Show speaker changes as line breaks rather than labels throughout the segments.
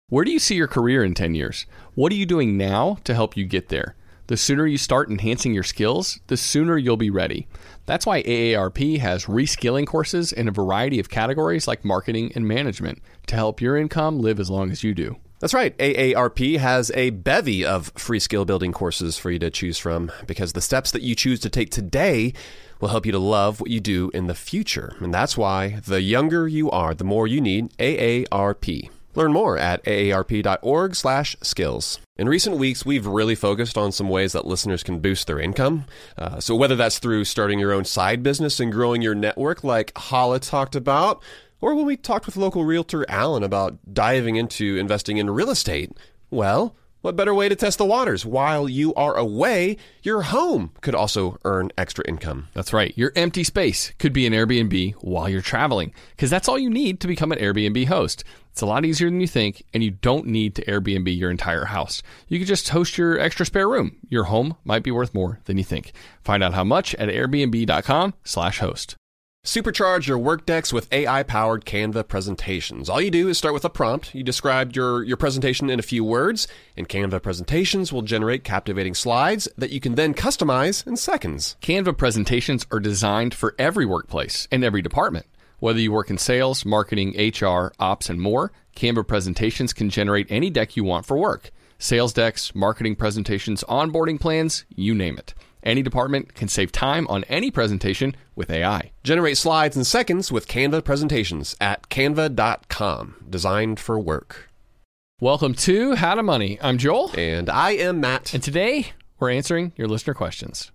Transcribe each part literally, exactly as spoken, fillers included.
Where do you see your career in ten years? What are you doing now to help you get there? The sooner you start enhancing your skills, the sooner you'll be ready. That's why A A R P has reskilling courses in a variety of categories like marketing and management to help your income live as long as you do.
That's right. A A R P has a bevy of free skill building courses for you to choose from because the steps that you choose to take today will help you to love what you do in the future. And that's why the younger you are, the more you need A A R P. Learn more at aarp.org slash skills. In recent weeks, we've really focused on some ways that listeners can boost their income. Uh, so whether that's through starting your own side business and growing your network like Hala talked about, or when we talked with local realtor Alan about diving into investing in real estate, well, what better way to test the waters? While you are away, your home could also earn extra income.
That's right. Your empty space could be an Airbnb while you're traveling, because that's all you need to become an Airbnb host. It's a lot easier than you think, and you don't need to Airbnb your entire house. You can just host your extra spare room. Your home might be worth more than you think. Find out how much at airbnb.com slash host.
Supercharge your work decks with A I-powered Canva presentations. All you do is start with a prompt. You describe your, your presentation in a few words, and Canva presentations will generate captivating slides that you can then customize in seconds.
Canva presentations are designed for every workplace and every department. Whether you work in sales, marketing, H R, ops, and more, Canva presentations can generate any deck you want for work. Sales decks, marketing presentations, onboarding plans, you name it. Any department can save time on any presentation with A I.
Generate slides in seconds with Canva presentations at canva dot com. Designed for work.
Welcome to How to Money. I'm Joel.
And I am Matt.
And today, we're answering your listener questions.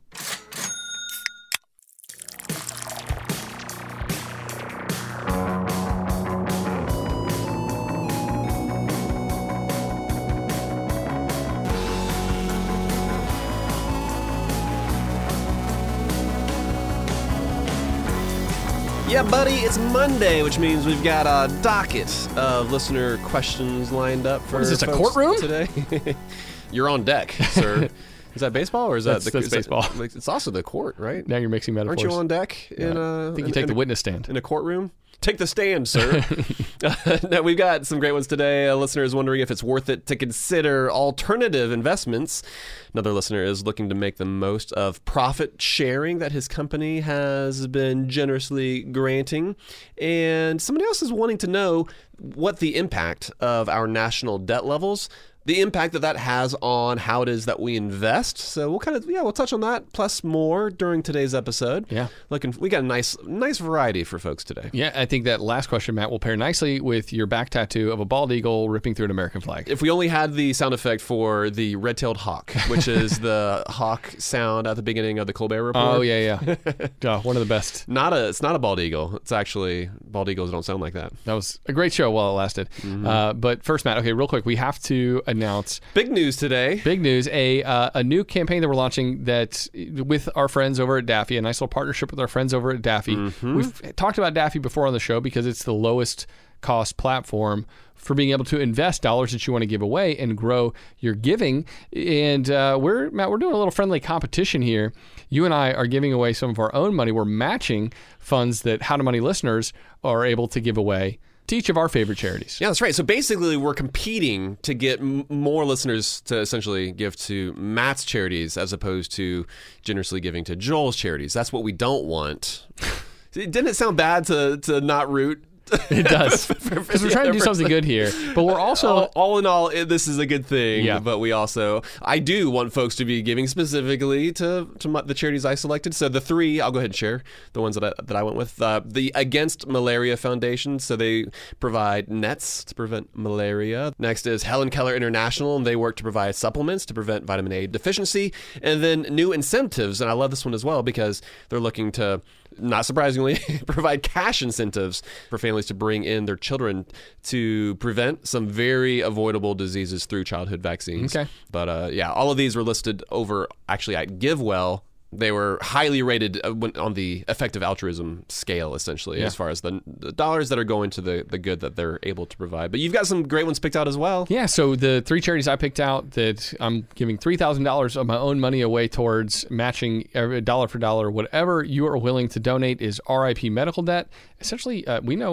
Yeah, buddy, it's Monday, which means we've got a docket of listener questions lined up for
What is this, a
folks
courtroom?
Today. You're on deck, sir. Is that baseball or is
That's-
that
that's
is
baseball.
That, like, it's also the court, right?
Now you're mixing metaphors.
Aren't you on deck in
Yeah.
a?
I think you
in,
take
in
the
a,
witness stand.
in a courtroom. Take the stand, sir. Now, we've got some great ones today. A listener is wondering if it's worth it to consider alternative investments. Another listener is looking to make the most of profit sharing that his company has been generously granting. And somebody else is wanting to know what the impact of our national debt levels, the impact that that has on how it is that we invest. So we'll kind of, yeah, we'll touch on that plus more during today's episode.
Yeah.
Looking, we got a nice, nice variety for folks today.
Yeah, I think that last question, Matt, will pair nicely with your back tattoo of a bald eagle ripping through an American flag.
If we only had the sound effect for the red-tailed hawk, which is the hawk sound at the beginning of the Colbert Report.
Oh, yeah, yeah. yeah. One of the best.
Not a, it's not a bald eagle. It's actually, bald eagles don't sound like that.
That was a great show while it lasted. Mm-hmm. Uh, but first, Matt, okay, real quick, we have to announce
big news today.
Big news, a uh, a new campaign that we're launching that with our friends over at Daffy, a nice little partnership with our friends over at Daffy. Mm-hmm. We've talked about Daffy before on the show because it's the lowest cost platform for being able to invest dollars that you want to give away and grow your giving. And uh, we're, Matt, we're doing a little friendly competition here. You and I are giving away some of our own money. We're matching funds that How to Money listeners are able to give away to each of our favorite charities.
Yeah, that's right. So basically, we're competing to get m- more listeners to essentially give to Matt's charities as opposed to generously giving to Joel's charities. That's what we don't want. Didn't it sound bad to, to not root?
It does, because we're trying to do something good here, but we're also
all, all in all, this is a good thing.
Yeah.
But we also, I do want folks to be giving specifically to to my, the charities I selected. So the three, I'll go ahead and share the ones that I, that I went with. Uh, the Against Malaria Foundation, so they provide nets to prevent malaria. Next is Helen Keller International, and they work to provide supplements to prevent vitamin A deficiency. And then New Incentives, and I love this one as well because they're looking to, not surprisingly, provide cash incentives for families to bring in their children to prevent some very avoidable diseases through childhood vaccines.
Okay.
But uh, yeah, all of these were listed over actually at GiveWell. They were highly rated on the effective altruism scale, essentially,
yeah.
as far as the, the dollars that are going to the, the good that they're able to provide. But you've got some great ones picked out as well.
Yeah, so the three charities I picked out that I'm giving three thousand dollars of my own money away towards matching every dollar for dollar, whatever you are willing to donate is R I P Medical Debt. Essentially, uh, we know how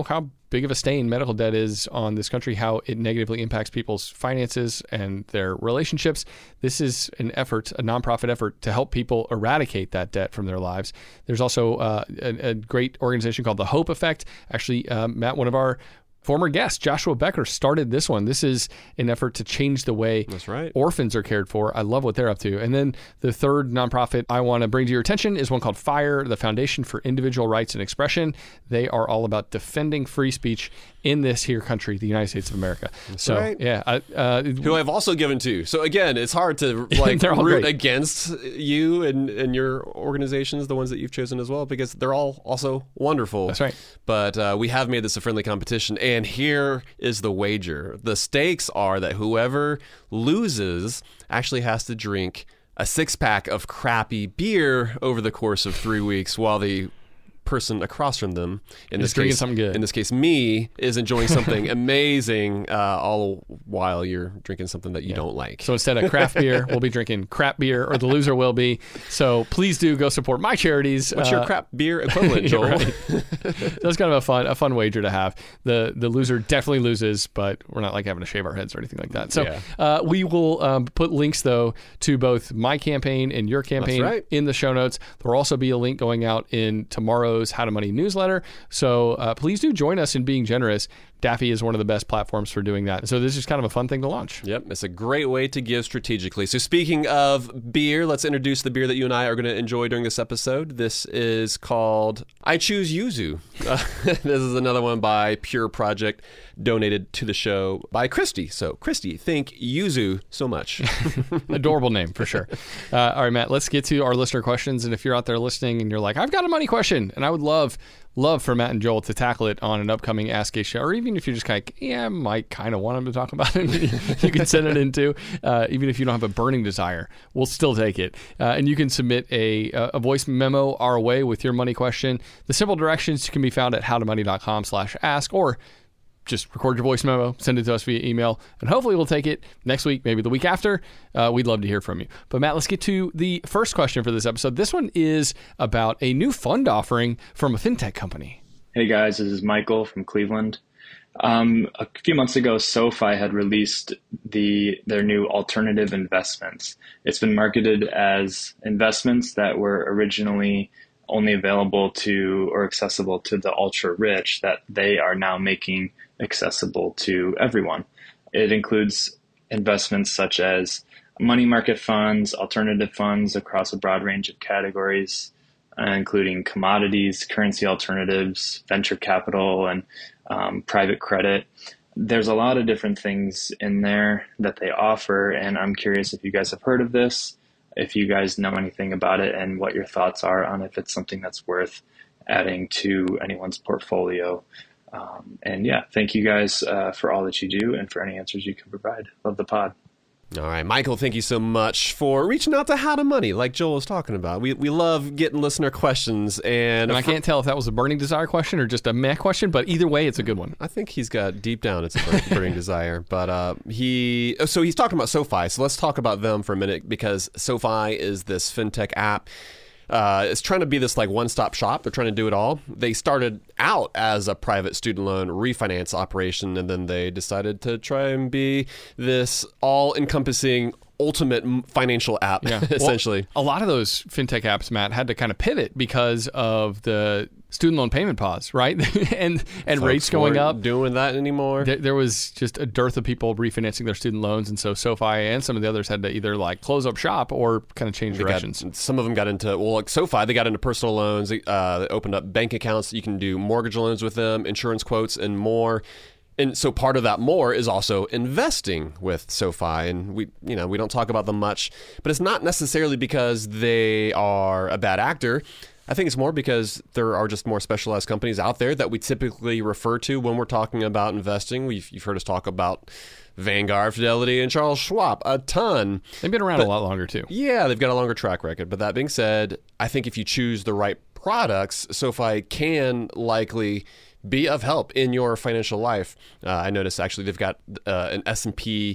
big of a stain medical debt is on this country, how it negatively impacts people's finances and their relationships. This is an effort, a nonprofit effort to help people eradicate that debt from their lives. There's also uh, a, a great organization called the Hope Effect. Actually, uh, Matt, one of our former guest, Joshua Becker, started this one. This is an effort to change the way
That's right.
orphans are cared for. I love what they're up to. And then the third nonprofit I want to bring to your attention is one called FIRE, the Foundation for Individual Rights and Expression. They are all about defending free speech in this here country, the United States of America.
That's
so,
right.
yeah. I, uh,
Who I've also given to. So again, it's hard to like
They're all
root
great.
against you and, and your organizations, the ones that you've chosen as well, because they're all also wonderful.
That's right.
But uh, we have made this a friendly competition, and here is the wager. The stakes are that whoever loses actually has to drink a six-pack of crappy beer over the course of three weeks while the person across from them, in
Is
this
drinking
case,
something good.
in this case, me, is enjoying something amazing, uh, all while you're drinking something that you don't like.
So instead of craft beer, we'll be drinking crap beer, or the loser will be. So please do go support my charities.
What's
Uh,
your crap beer equivalent,
yeah,
Joel?
right. That's kind of a fun, a fun wager to have. The the loser definitely loses, but we're not like having to shave our heads or anything like that. So
Yeah.
uh, we will um, put links though to both my campaign and your campaign
right.
in the show notes. There will also be a link going out in tomorrow's How to Money newsletter. So uh, please do join us in being generous. Daffy is one of the best platforms for doing that. So this is kind of a fun thing to launch.
Yep, it's a great way to give strategically. So speaking of beer, let's introduce the beer that you and I are going to enjoy during this episode. This is called I Choose Yuzu. Uh, this is another one by Pure Project, donated to the show by Christy. So Christy, thank Yuzu so much.
Adorable name for sure. Uh, all right, Matt, let's get to our listener questions. And if you're out there listening and you're like, I've got a money question, and I would love love for Matt and Joel to tackle it on an upcoming Ask A show, or even if you're just kind of, yeah, I might kind of want them to talk about it, you can send it into, uh, even if you don't have a burning desire, we'll still take it. Uh, and you can submit a, a voice memo our way with your money question. The simple directions can be found at howtomoney.com slash ask, or just record your voice memo, send it to us via email, and hopefully we'll take it next week, maybe the week after. Uh, we'd love to hear from you. But Matt, let's get to the first question for this episode. This one is about a new fund offering from a fintech company.
Hey guys, this is Michael from Cleveland. Um, a few months ago, SoFi had released the their new alternative investments. It's been marketed as investments that were originally only available to or accessible to the ultra rich, that they are now making accessible to everyone. It includes investments such as money market funds, alternative funds across a broad range of categories, uh, including commodities, currency alternatives, venture capital, and um, private credit. There's a lot of different things in there that they offer, and I'm curious if you guys have heard of this, if you guys know anything about it, and what your thoughts are on if it's something that's worth adding to anyone's portfolio. Um, and yeah, thank you guys uh, for all that you do and for any answers you can provide. Love the pod.
All right, Michael, thank you so much for reaching out to How to Money, like Joel was talking about. We we love getting listener questions. And,
And I can't tell if that was a burning desire question or just a meh question, but either way, it's a good one.
I think he's got deep down it's a burning, burning desire. But uh, he, so he's talking about SoFi. So let's talk about them for a minute, because SoFi is this fintech app. Uh, it's trying to be this like one-stop shop. They're trying to do it all. They started out as a private student loan refinance operation, and then they decided to try and be this all-encompassing ultimate financial app,
Yeah.
essentially.
Well, a lot of those fintech apps, Matt, had to kind of pivot because of the student loan payment pause, right? and and
Folks
rates going
weren't
up.
doing that anymore.
There, there was just a dearth of people refinancing their student loans, and so SoFi and some of the others had to either like close up shop or kind of change
They
directions.
Got, some of them got into, well, like SoFi, they got into personal loans. Uh, they opened up bank accounts. You can do mortgage loans with them, insurance quotes, and more. And so part of that more is also investing with SoFi. And we, you know, we don't talk about them much, but it's not necessarily because they are a bad actor. I think it's more because there are just more specialized companies out there that we typically refer to when we're talking about investing. We've, you've heard us talk about Vanguard, Fidelity, and Charles Schwab a ton.
They've been around
But-
a lot longer too.
Yeah, they've got a longer track record. But that being said, I think if you choose the right products, SoFi can likely be of help in your financial life. Uh, I noticed actually they've got uh, an S and P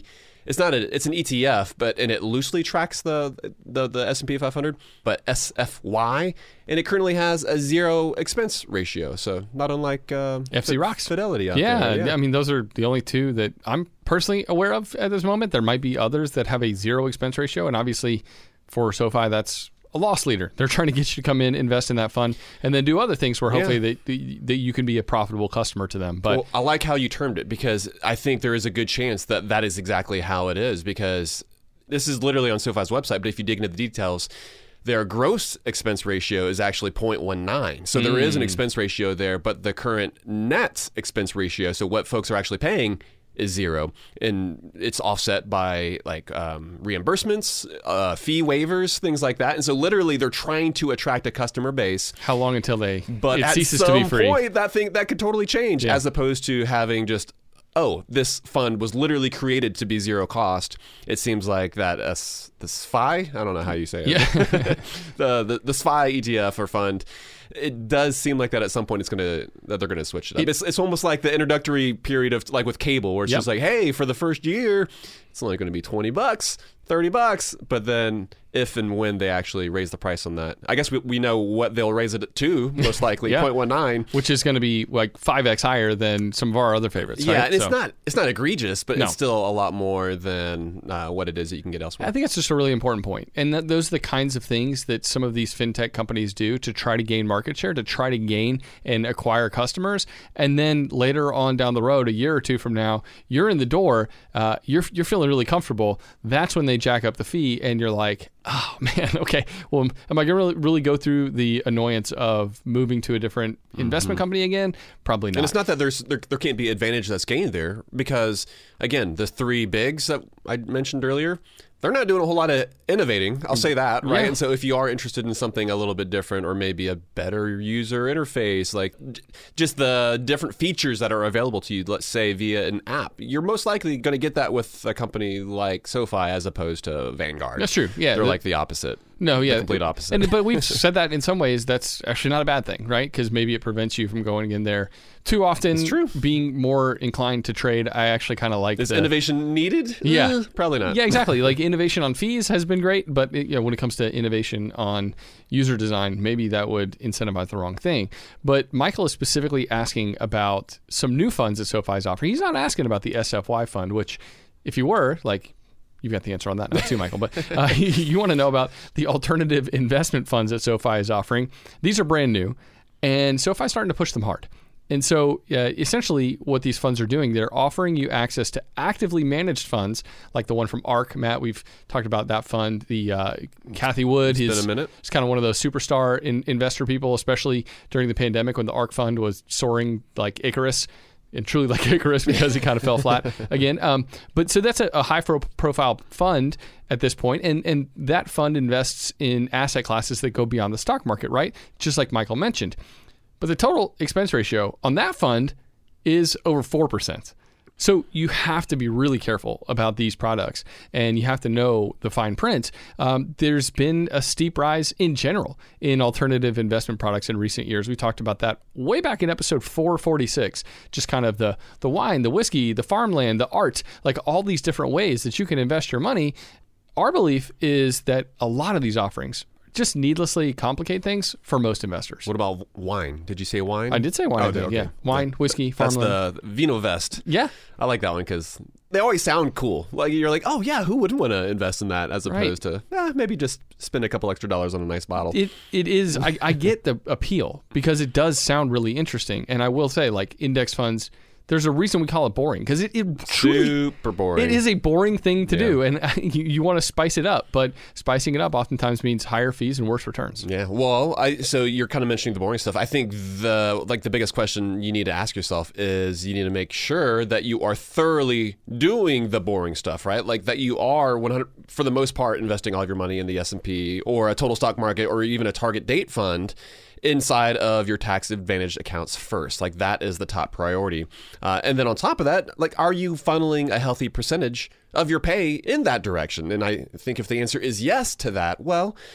it's not a, it's an E T F, but and it loosely tracks the the, the S and P five hundred, but S F Y, and it currently has a zero expense ratio. So not unlike uh,
F C Rocks,
Fidelity. Out
yeah,
there. yeah,
I mean those are the only two that I'm personally aware of at this moment. There might be others that have a zero expense ratio, and obviously for SoFi, that's a loss leader. They're trying to get you to come in, invest in that fund, and then do other things where hopefully yeah. they, that you can be a profitable customer to them. But
well, I like how you termed it, because I think there is a good chance that that is exactly how it is, because this is literally on SoFi's website, but if you dig into the details, their gross expense ratio is actually zero point one nine. So mm. there is an expense ratio there, but the current net expense ratio, so what folks are actually paying, is zero, and it's offset by like um, reimbursements, uh, fee waivers, things like that. And so literally they're trying to attract a customer base.
How long until they
but
it
at
ceases
some
to be free?
Point, that thing that could totally change,
yeah.
as opposed to having just, oh, this fund was literally created to be zero cost. It seems like that uh, the S F I, I don't know how you say it.
Yeah.
the, the the S F I E T F or fund. It does seem like that at some point it's gonna that they're gonna switch it up. It's, it's almost like the introductory period of like with cable, where it's
yep.
just like, hey, for the first year, it's only going to be twenty bucks, thirty bucks, but then if and when they actually raise the price on that, I guess we, we know what they'll raise it to, most likely
yeah.
zero point one nine,
which is going to be like five x higher than some of our other favorites.
Yeah,
right?
and it's
so.
not it's not egregious, but
no.
it's still a lot more than uh, what it is that you can get elsewhere.
I think that's just a really important point, and that those are the kinds of things that some of these fintech companies do to try to gain market share, to try to gain and acquire customers, and then later on down the road, a year or two from now, you're in the door, uh, you're you're feeling really comfortable. That's when they jack up the fee, and you're like, oh man, okay. Well, am I going to really, really go through the annoyance of moving to a different investment mm-hmm. company again? Probably not.
And it's not that there's there, there can't be advantage that's gained there, because again, the three bigs that I mentioned earlier, they're not doing a whole lot of innovating. I'll say that, right?
Yeah.
And so if you are interested in something a little bit different, or maybe a better user interface, like j- just the different features that are available to you, let's say via an app, you're most likely going to get that with a company like SoFi as opposed to Vanguard.
That's true. Yeah.
They're the, like the opposite.
No, yeah.
The complete opposite.
And, but we've said that in some ways that's actually not a bad thing, right? Because maybe it prevents you from going in there too often.
It's true.
Being more inclined to trade. I actually kind of like
Is
the,
innovation needed?
Yeah.
Eh, probably not.
Yeah, exactly. Like innovation on fees has been great, but it, you know, when it comes to innovation on user design, maybe that would incentivize the wrong thing. But Michael is specifically asking about some new funds that SoFi is offering. He's not asking about the S F Y fund, which if you were, like, you've got the answer on that now too, Michael. But uh, you want to know about the alternative investment funds that SoFi is offering. These are brand new, and SoFi is starting to push them hard. And so uh, essentially what these funds are doing, they're offering you access to actively managed funds like the one from ARK. Matt, we've talked about that fund. The uh, Kathy Wood
it's
is
been a minute.
It's kind of one of those superstar in, investor people, especially during the pandemic when the ARK fund was soaring like Icarus. And truly like Icarus, because he kind of fell flat again. Um, but so that's a, a high pro- profile fund at this point, and and that fund invests in asset classes that go beyond the stock market, right? Just like Michael mentioned. But the total expense ratio on that fund is over four percent. So you have to be really careful about these products, and you have to know the fine print. Um, there's been a steep rise in general in alternative investment products in recent years. We talked about that way back in episode four forty-six, just kind of the, the wine, the whiskey, the farmland, the art, like all these different ways that you can invest your money. Our belief is that a lot of these offerings just needlessly complicate things for most investors.
What about wine? Did you say wine?
I did say wine.
Oh,
I think,
okay.
Yeah, wine, whiskey,
That's
farmland.
the Vino Vest.
Yeah,
I like that one because they always sound cool. Like you're like, oh yeah, who wouldn't want to invest in that? As opposed
right.
to eh, maybe just spend a couple extra dollars on a nice bottle.
It it is. I, I get the appeal because it does sound really interesting, and I will say, like index funds. There's a reason we call it boring, because it, it truly,
super boring.
It is a boring thing to
yeah.
do, and you, you want to spice it up, but spicing it up oftentimes means higher fees and worse returns.
Yeah, well, I so you're kind of mentioning the boring stuff. I think the like the biggest question you need to ask yourself is you need to make sure that you are thoroughly doing the boring stuff, right? Like that you are one hundred for the most part investing all of your money in the S and P or a total stock market or even a target date fund inside of your tax advantaged accounts first. Like that is the top priority. Uh, and then on top of that, like, are you funneling a healthy percentage of your pay in that direction? And I think if the answer is yes to that, well,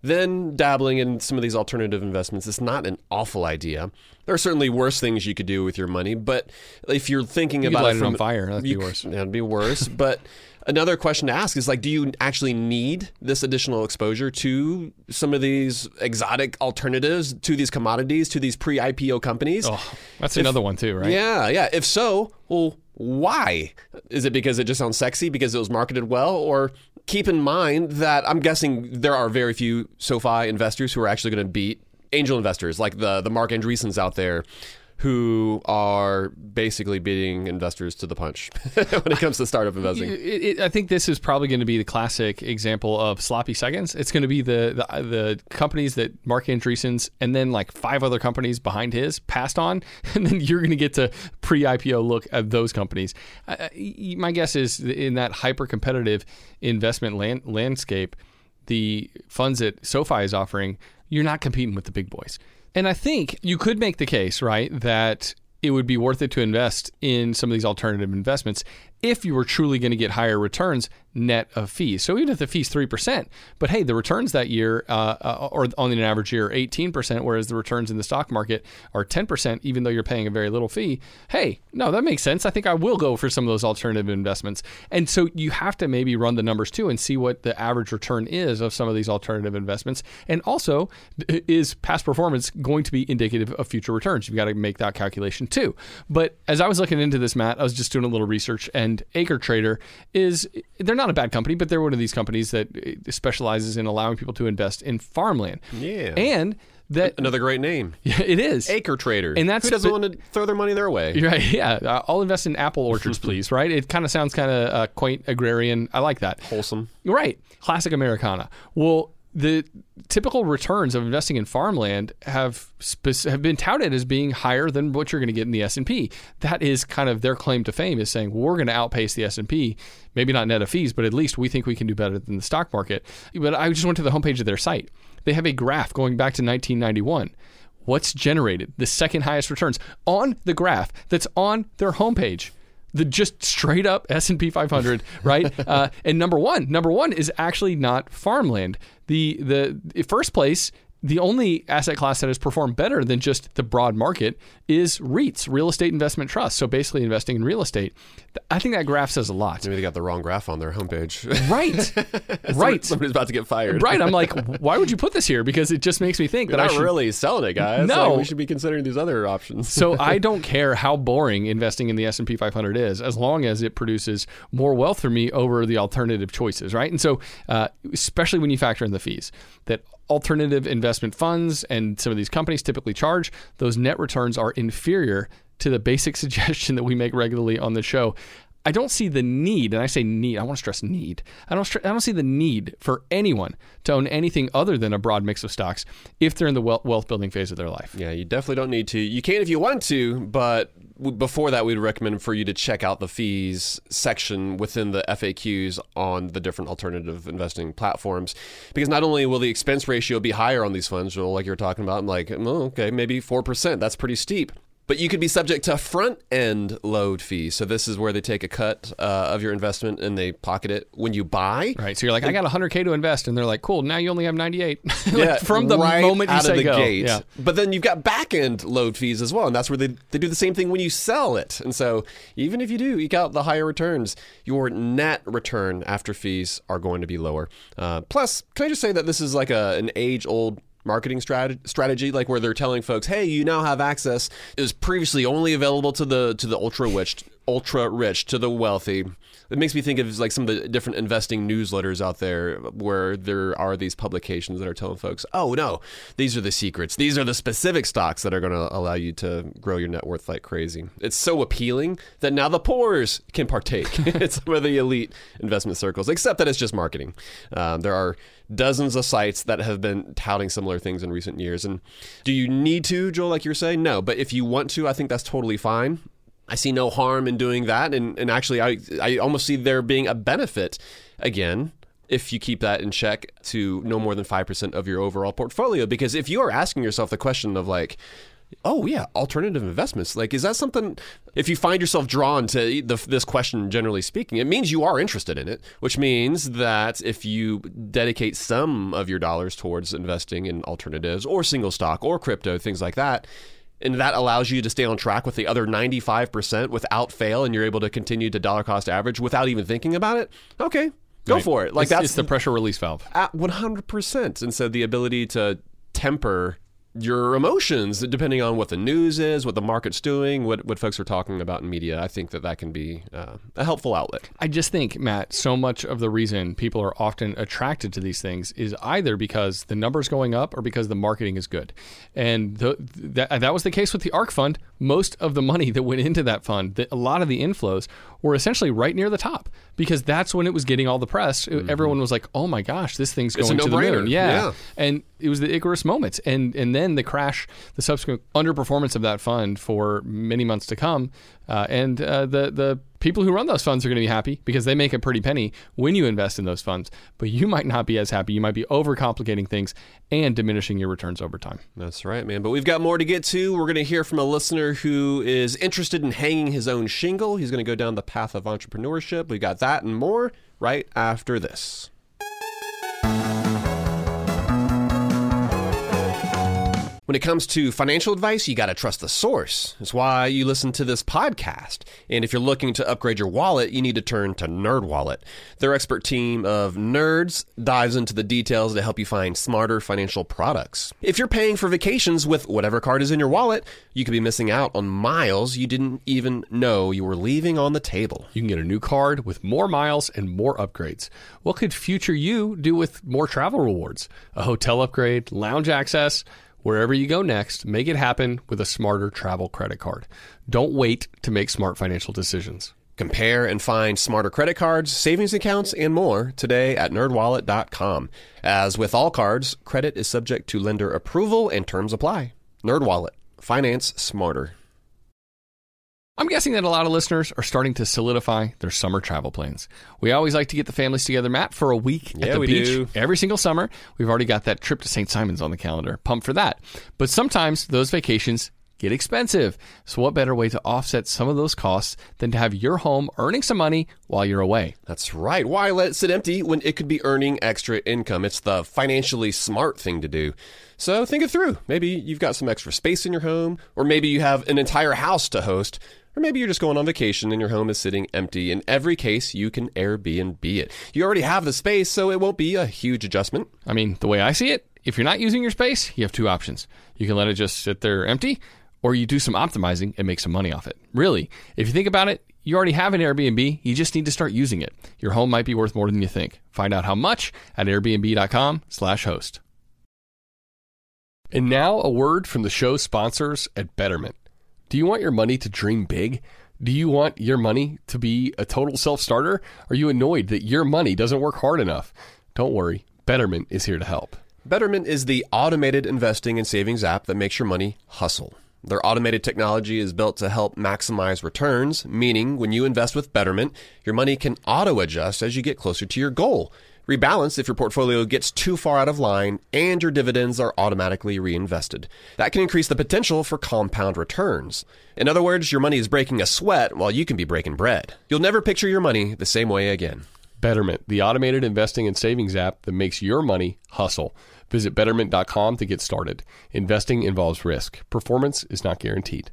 then dabbling in some of these alternative investments is not an awful idea. There are certainly worse things you could do with your money, but if you're thinking
You could
about
light
it
it
from
on fire. That'd be
you-
worse.
That'd be worse. But another question to ask is like, do you actually need this additional exposure to some of these exotic alternatives, to these commodities, to these pre-I P O companies?
Oh, that's another one too, right?
Yeah, yeah. If so, well, why? Is it because it just sounds sexy, because it was marketed well? Or keep in mind that I'm guessing there are very few SoFi investors who are actually going to beat angel investors like the, the Mark Andreessens out there, who are basically beating investors to the punch when it comes to startup investing.
It, it, I think this is probably going to be the classic example of sloppy seconds. It's going to be the the, the companies that Mark Andreessen's and then like five other companies behind his passed on, and then you're going to get to pre-I P O look at those companies. Uh, my guess is in that hyper-competitive investment land, landscape, the funds that SoFi is offering, you're not competing with the big boys. And I think you could make the case, right, that it would be worth it to invest in some of these alternative investments if you were truly going to get higher returns net of fees. So even if the fee's three percent, but hey, the returns that year, uh, uh, or on an average year, are eighteen percent, whereas the returns in the stock market are ten percent, even though you're paying a very little fee. Hey, no, that makes sense. I think I will go for some of those alternative investments. And so you have to maybe run the numbers too and see what the average return is of some of these alternative investments. And also, is past performance going to be indicative of future returns? You've got to make that calculation too. But as I was looking into this, Matt, I was just doing a little research, and AcreTrader is, they're not a bad company, but they're one of these companies that specializes in allowing people to invest in farmland.
Yeah.
And that
Another great name.
Yeah, it is.
AcreTrader.
And that's
Who doesn't
but-
want to throw their money their way?
Right, yeah. Uh, I'll invest in apple orchards, please, right? It kind of sounds kind of uh, quaint, agrarian. I like that.
Wholesome.
Right. Classic Americana. Well, the typical returns of investing in farmland have spec- have been touted as being higher than what you're going to get in the S and P. That is kind of their claim to fame, is saying, well, we're going to outpace the S and P, maybe not net of fees, but at least we think we can do better than the stock market. But I just went to the homepage of their site. They have a graph going back to nineteen ninety-one. What's generated the second highest returns on the graph that's on their homepage? The just straight up S and P five hundred, right? uh, and number one, number one is actually not farmland. The the first place, the only asset class that has performed better than just the broad market is REITs, real estate investment trusts. So basically investing in real estate. I think that graph says a lot.
Maybe they got the wrong graph on their homepage.
Right, right.
Somebody's about to get fired.
Right. I'm like, why would you put this here? Because it just makes me think
You're
that I
not
should
really selling it, guys.
No.
Like, we should be considering these other options.
So I don't care how boring investing in the S and P five hundred is, as long as it produces more wealth for me over the alternative choices, right? And so, uh, especially when you factor in the fees that alternative investment funds and some of these companies typically charge, those net returns are inferior to the basic suggestion that we make regularly on the show. I don't see the need, and I say need, I want to stress need. I don't, str- I don't see the need for anyone to own anything other than a broad mix of stocks if they're in the wealth building phase of their life.
Yeah, you definitely don't need to. You can if you want to, but w- before that, we'd recommend for you to check out the fees section within the F A Qs on the different alternative investing platforms, because not only will the expense ratio be higher on these funds, Joel, like you're talking about, I'm like, oh, okay, maybe four percent. That's pretty steep. But you could be subject to front-end load fees. So this is where they take a cut uh, of your investment and they pocket it when you buy.
Right. So you're like, I got one hundred K to invest. And they're like, cool, now you only have ninety-eight. like
Yeah,
from the
right
moment you
out
say
of the
go.
gate.
Yeah.
But then you've got back-end load fees as well. And that's where they, they do the same thing when you sell it. And so even if you do eke out the higher returns, your net return after fees are going to be lower. Uh, plus, can I just say that this is like a, an age-old marketing strategy, strategy, like where they're telling folks, hey, you now have access. It was previously only available to the to the ultra rich, ultra rich, to the wealthy. It makes me think of like some of the different investing newsletters out there where there are these publications that are telling folks, oh no, these are the secrets. These are the specific stocks that are going to allow you to grow your net worth like crazy. It's so appealing that now the poors can partake in some of the elite investment circles, except that it's just marketing. Um, there are dozens of sites that have been touting similar things in recent years. And do you need to, Joel, like you're saying? No, but if you want to, I think that's totally fine. I see no harm in doing that. And, and actually, I, I almost see there being a benefit, again, if you keep that in check to no more than five percent of your overall portfolio. Because if you are asking yourself the question of like, Oh, yeah, alternative investments. Like, is that something, if you find yourself drawn to the, this question, generally speaking, it means you are interested in it, which means that if you dedicate some of your dollars towards investing in alternatives or single stock or crypto, things like that, and that allows you to stay on track with the other ninety-five percent without fail, and you're able to continue to dollar cost average without even thinking about it, okay, go
Right.
for it. Like
it's,
that's
it's the pressure release valve.
at one hundred percent. And so the ability to temper your emotions depending on what the news is, what the market's doing, what, what folks are talking about in media, I think that that can be uh, a helpful outlet.
I just think, Matt, so much of the reason people are often attracted to these things is either because the number's going up or because the marketing is good. And the, that, that was the case with the ARK fund. Most of the money that went into that fund, the, a lot of the inflows were essentially right near the top because that's when it was getting all the press. Mm-hmm. Everyone was like, oh my gosh, this thing's
It's
going
a
to the
no-brainer.
moon. Yeah.
Yeah.
And it was the Icarus moment. And, and then the crash, the subsequent underperformance of that fund for many months to come. Uh, and uh, the the people who run those funds are going to be happy because they make a pretty penny when you invest in those funds. But you might not be as happy. You might be overcomplicating things and diminishing your returns over time.
That's right, man. But we've got more to get to. We're going to hear from a listener who is interested in hanging his own shingle. He's going to go down the path of entrepreneurship. We got that and more right after this. When it comes to financial advice, you got to trust the source. That's why you listen to this podcast. And if you're looking to upgrade your wallet, you need to turn to NerdWallet. Their expert team of nerds dives into the details to help you find smarter financial products. If you're paying for vacations with whatever card is in your wallet, you could be missing out on miles you didn't even know you were leaving on the table.
You can get a new card with more miles and more upgrades. What could future you do with more travel rewards? A hotel upgrade, lounge access. Wherever you go next, make it happen with a smarter travel credit card. Don't wait to make smart financial decisions.
Compare and find smarter credit cards, savings accounts, and more today at nerd wallet dot com. As with all cards, credit is subject to lender approval and terms apply. NerdWallet. Finance smarter.
I'm guessing that a lot of listeners are starting to solidify their summer travel plans. We always like to get the families together, Matt, for a week
Yeah,
at the
we
beach
do.
every single summer. We've already got that trip to Saint Simons on the calendar. Pumped for that. But sometimes those vacations get expensive. So what better way to offset some of those costs than to have your home earning some money while you're away?
That's right. Why let it sit empty when it could be earning extra income? It's the financially smart thing to do. So think it through. Maybe you've got some extra space in your home, or maybe you have an entire house to host. Or maybe you're just going on vacation and your home is sitting empty. In every case, you can Airbnb it. You already have the space, so it won't be a huge adjustment.
I mean, the way I see it, if you're not using your space, you have two options. You can let it just sit there empty, or you do some optimizing and make some money off it. Really, if you think about it, you already have an Airbnb. You just need to start using it. Your home might be worth more than you think. Find out how much at airbnb dot com slash host. And now a word from the show sponsors at Betterment. Do you want your money to dream big? Do you want your money to be a total self-starter? Are you annoyed that your money doesn't work hard enough? Don't worry, Betterment is here to help.
Betterment is the automated investing and savings app that makes your money hustle. Their automated technology is built to help maximize returns, meaning when you invest with Betterment, your money can auto-adjust as you get closer to your goal. Rebalance if your portfolio gets too far out of line, and your dividends are automatically reinvested. That can increase the potential for compound returns. In other words, your money is breaking a sweat while you can be breaking bread. You'll never picture your money the same way again.
Betterment, the automated investing and savings app that makes your money hustle. Visit betterment dot com to get started. Investing involves risk. Performance is not guaranteed.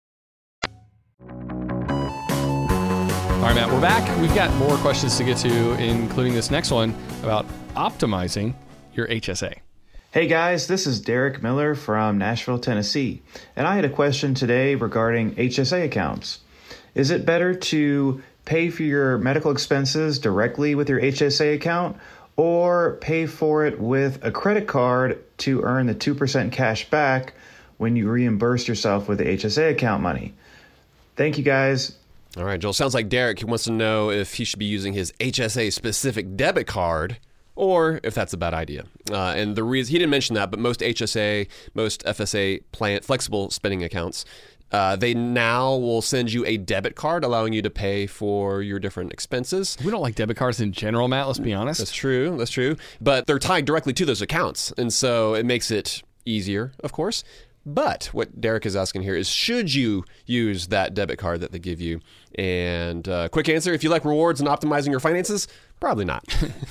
All right, Matt, we're back. We've got more questions to get to, including this next one about optimizing your H S A.
Hey guys, this is Derek Miller from Nashville, Tennessee, and I had a question today regarding H S A accounts. Is it better to pay for your medical expenses directly with your H S A account or pay for it with a credit card to earn the two percent cash back when you reimburse yourself with the H S A account money? Thank you guys.
All right, Joel, sounds like Derek wants to know if he should be using his H S A-specific debit card or if that's a bad idea. Uh, and the reason, he didn't mention that, but most H S A, most F S A plan, flexible spending accounts, uh, they now will send you a debit card allowing you to pay for your different expenses.
We don't like debit cards in general, Matt, let's be honest.
That's true, that's true. But they're tied directly to those accounts. And so it makes it easier, of course. But what Derek is asking here is, should you use that debit card that they give you? And uh, quick answer, if you like rewards and optimizing your finances, probably not.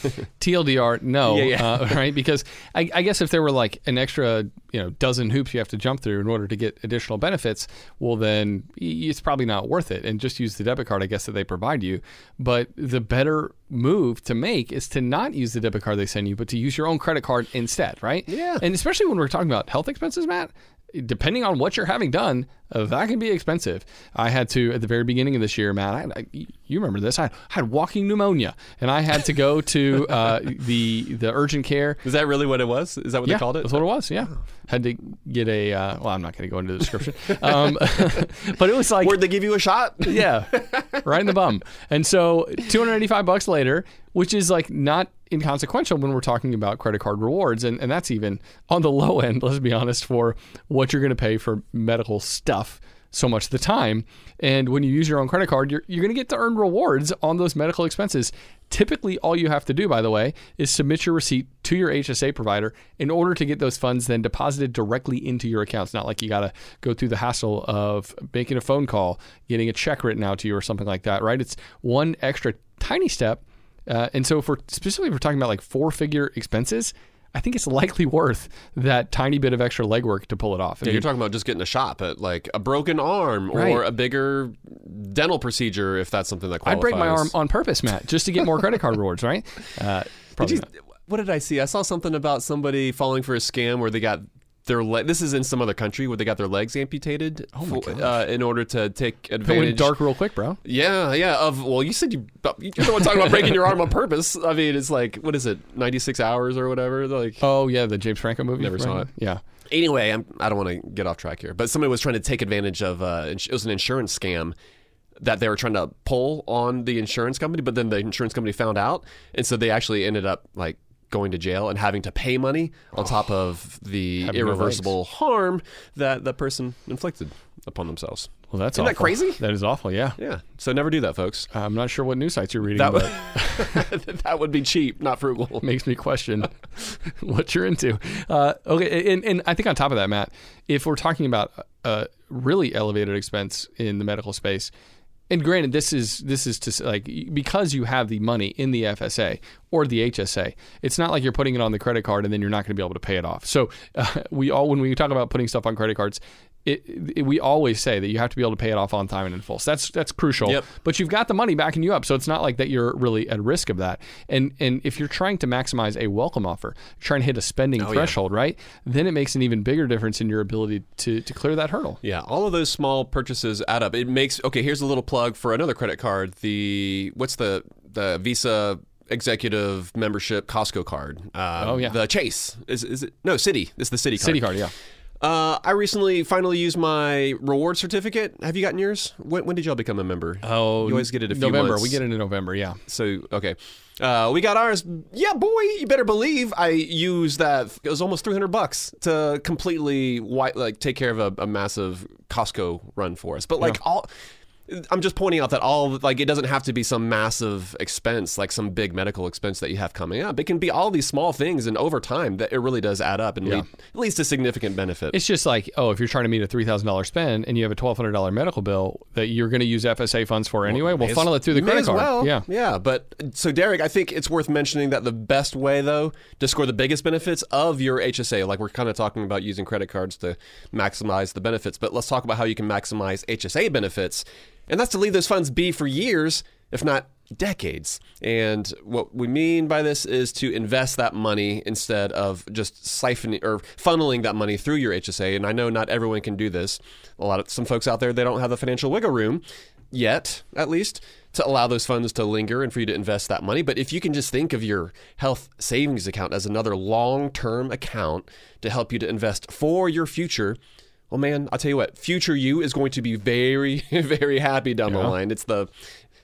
T L D R, no,
Yeah, yeah.
Uh, right? Because I, I guess if there were like an extra, you know, dozen hoops you have to jump through in order to get additional benefits, well, then it's probably not worth it. And just use the debit card, I guess, that they provide you. But the better move to make is to not use the debit card they send you, but to use your own credit card instead, right?
Yeah.
And especially when we're talking about health expenses, Matt, depending on what you're having done, uh, that can be expensive. I had to, at the very beginning of this year, Matt, I, I, you remember this, I had walking pneumonia, and I had to go to uh, the the urgent care.
Is that really what it was? Is that what
yeah,
they called it?
That's what it was, yeah. Had to get a, uh, well, I'm not going to go into the description, um, but it was like...
Where'd they give you a shot?
Yeah, right in the bum. And so two hundred eighty-five bucks later, which is like not inconsequential when we're talking about credit card rewards, and, and that's even on the low end, let's be honest, for what you're going to pay for medical stuff so much of the time. And when you use your own credit card, you're, you're going to get to earn rewards on those medical expenses. Typically, all you have to do, by the way, is submit your receipt to your H S A provider in order to get those funds then deposited directly into your account. It's not like you got to go through the hassle of making a phone call, getting a check written out to you or something like that, right? It's one extra tiny step. Uh, and so if we're specifically if we're talking about like four-figure expenses, I think it's likely worth that tiny bit of extra legwork to pull it off. I
Yeah,
mean,
you're talking about just getting a shot, but like a broken arm or
Right.
a bigger dental procedure, if that's something that qualifies.
I'd break my arm on purpose, Matt, just to get more credit card rewards, right? Uh,
Did
probably
you,
not.
what did I see? I saw something about somebody falling for a scam where they got their le- this is in some other country where they got their legs amputated
Oh my
for-
gosh.
uh, in order to take
It
advantage.
went dark real quick, bro.
Yeah, yeah. Of well, you said you you're the one talking about breaking your arm on purpose. I mean, it's like what is it, ninety-six hours or whatever? Like,
Oh, yeah, the James Franco movie.
Never saw
right?
it.
Yeah.
anyway, I'm, I don't want to get off track here, but somebody was trying to take advantage of. Uh, it was an insurance scam that they were trying to pull on the insurance company, but then the insurance company found out, and so they actually ended up like going to jail and having to pay money on top of the
Having no
irreversible harm that the person inflicted upon themselves.
Well, that's
Isn't that
awful.
crazy?
That is awful, yeah.
Yeah, so never do that, folks.
I'm not sure what news sites you're reading,
That
but
would that would be cheap, not frugal.
makes me question what you're into. Uh, okay, and, and I think on top of that, Matt, if we're talking about a really elevated expense in the medical space, and granted, this is this is to like because you have the money in the F S A or the H S A, it's not like you're putting it on the credit card and then you're not going to be able to pay it off. So uh, we all when we talk about putting stuff on credit cards, It, it, we always say that you have to be able to pay it off on time and in full. So that's that's crucial.
Yep.
But you've got the money backing you up, so it's not like that you're really at risk of that. And and if you're trying to maximize a welcome offer, trying to hit a spending
Oh,
threshold, yeah. right? Then it makes an even bigger difference in your ability to to clear that hurdle.
Yeah, all of those small purchases add up. It makes okay. Here's a little plug for another credit card. The what's the the Visa Executive Membership Costco card? Um,
Oh, yeah.
the Chase is is it? No, Citi. It's the Citi card.
City card, yeah.
Uh, I recently finally used my reward certificate. Have you gotten yours? When, when did y'all become a member?
Oh,
you always get it a few
November.
months.
We get it in November, yeah.
So okay, uh, we got ours. Yeah, boy, you better believe I used that. It was almost three hundred bucks to completely white, like take care of a, a massive Costco run for us. But like
Yeah.
all. I'm just pointing out that all like it doesn't have to be some massive expense, like some big medical expense that you have coming up. It can be all these small things, and over time, that it really does add up and
Yeah.
lead at least a significant benefit.
It's just like, oh, if you're trying to meet a three thousand dollars spend and you have a twelve hundred dollars medical bill that you're going to use F S A funds for anyway, we'll
May as-
funnel it through the
may
credit
as
card.
well.
Yeah.
yeah. But so, Derek, I think it's worth mentioning that the best way, though, to score the biggest benefits of your H S A, like we're kind of talking about using credit cards to maximize the benefits, but let's talk about how you can maximize H S A benefits, and that's to leave those funds be for years, if not decades. And what we mean by this is to invest that money instead of just siphoning or funneling that money through your H S A. And I know not everyone can do this. A lot of some folks out there, they don't have the financial wiggle room yet, at least, to allow those funds to linger and for you to invest that money. But if you can just think of your health savings account as another long-term account to help you to invest for your future, well, man, I'll tell you what, future you is going to be very, very happy down the
Yeah.
line. It's the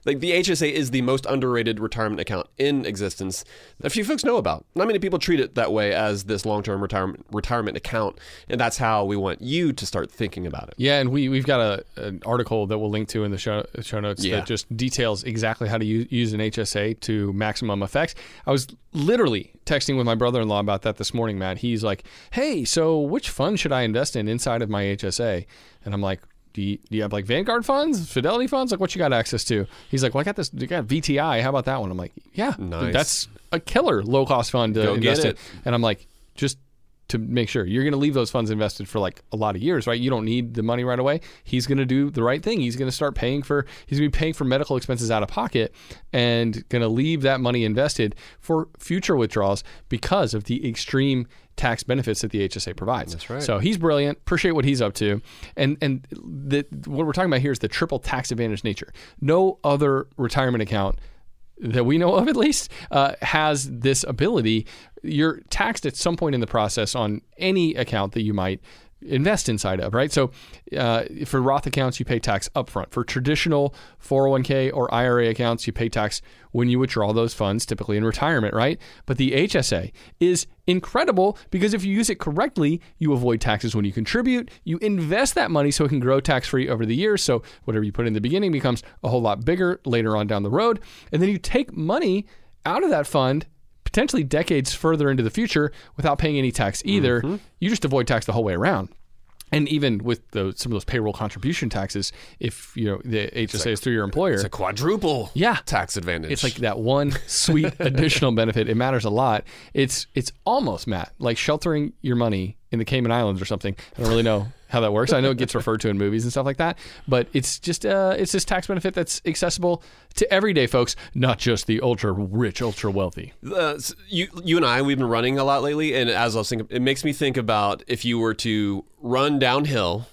Like the H S A is the most underrated retirement account in existence that few folks know about. Not many people treat it that way as this long-term retirement retirement account, and that's how we want you to start thinking about it.
Yeah, and we, we've got a, an article that we'll link to in the show, show notes
yeah.
that just details exactly how to use, use an H S A to maximum effects. I was literally texting with my brother-in-law about that this morning, Matt. He's like, hey, so which fund should I invest in inside of my H S A? And I'm like, Do you, do you have like Vanguard funds, Fidelity funds? Like what you got access to? He's like, well, I got this, you got V T I. How about that one? I'm like, yeah,
nice.
That's a killer low cost fund to
Go
invest
get
in.
it.
And I'm like, just to make sure you're going to leave those funds invested for like a lot of years, right? You don't need the money right away. He's going to do the right thing. He's going to start paying for, he's going to be paying for medical expenses out of pocket and going to leave that money invested for future withdrawals because of the extreme tax benefits that the H S A provides.
That's right.
So he's brilliant. Appreciate what he's up to. And and the, what we're talking about here is the triple tax advantage nature. No other retirement account that we know of, at least, uh, has this ability. You're taxed at some point in the process on any account that you might invest inside of, right? So uh, for Roth accounts, you pay tax upfront. For traditional four oh one k or I R A accounts, you pay tax when you withdraw those funds, typically in retirement, right? But the H S A is incredible because if you use it correctly, you avoid taxes when you contribute. You invest that money so it can grow tax-free over the years. So whatever you put in the beginning becomes a whole lot bigger later on down the road. And then you take money out of that fund potentially decades further into the future without paying any tax either. Mm-hmm. You just avoid tax the whole way around. And even with those, some of those payroll contribution taxes, if you know the H S A
it's like,
is through your employer,
it's a quadruple
yeah.
tax advantage.
It's like that one sweet additional benefit. It matters a lot. It's it's almost, Matt, like sheltering your money in the Cayman Islands or something. I don't really know how that works. I know it gets referred to in movies and stuff like that, but it's just uh, it's this tax benefit that's accessible to everyday folks, not just the ultra rich, ultra wealthy.
Uh, you you and I, we've been running a lot lately, and as I was thinking, it makes me think about if you were to run downhill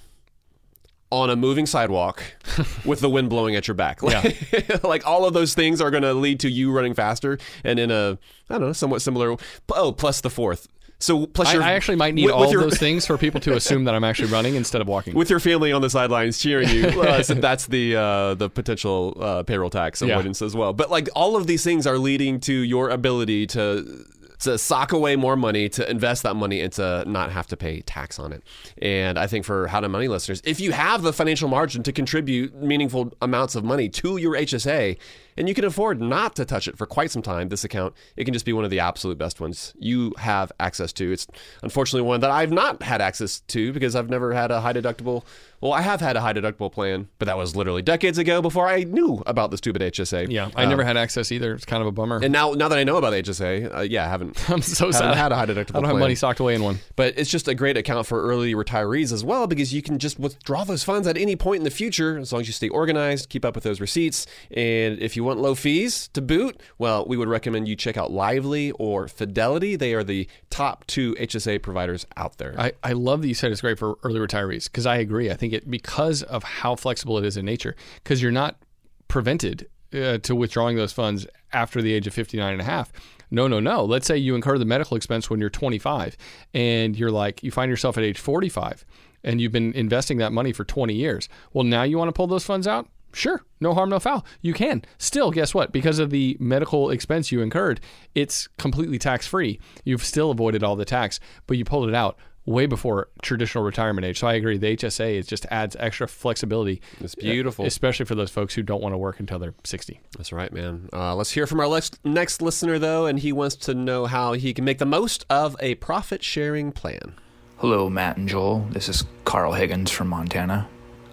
on a moving sidewalk with the wind blowing at your back. Like, yeah. like all of those things are going to lead to you running faster, and in a, I don't know, somewhat similar, oh, plus the fourth. So plus
I,
your,
I actually might need
with,
all
with
of
your,
those things for people to assume that I'm actually running instead of walking.
With your family on the sidelines cheering you, well, so that's the uh, the potential uh, payroll tax avoidance yeah. as well. But like all of these things are leading to your ability to to sock away more money, to invest that money, and to not have to pay tax on it. And I think for How to Money listeners, if you have the financial margin to contribute meaningful amounts of money to your H S A, and you can afford not to touch it for quite some time, this account, it can just be one of the absolute best ones you have access to. It's unfortunately one that I've not had access to because I've never had a high deductible. Well, I have had a high deductible plan, but that was literally decades ago before I knew about the stupid H S A.
Yeah, I um, never had access either. It's kind of a bummer.
And now now that I know about the H S A, uh, yeah, I haven't,
I'm so
haven't
sad.
had a high deductible
I don't
plan.
have money socked away in one.
But it's just a great account for early retirees as well because you can just withdraw those funds at any point in the future as long as you stay organized, keep up with those receipts. And if you want low fees to boot, well, we would recommend you check out Lively or Fidelity. They are the top two H S A providers out there.
I, I love that you said it's great for early retirees because I agree. I think it because of how flexible it is in nature, because you're not prevented uh, to withdrawing those funds after the age of fifty-nine and a half. No, no, no. Let's say you incur the medical expense when you're twenty-five and you're like, you find yourself at age forty-five and you've been investing that money for twenty years. Well, now you want to pull those funds out? Sure. No harm, no foul. You can. Still, guess what? Because of the medical expense you incurred, it's completely tax-free. You've still avoided all the tax, but you pulled it out way before traditional retirement age. So I agree. The H S A is just adds extra flexibility.
It's beautiful.
Especially for those folks who don't want to work until they're sixty.
That's right, man. Uh, let's hear from our next, next listener, though, and he wants to know how he can make the most of a profit-sharing plan.
Hello, Matt and Joel. This is Carl Higgins from Montana.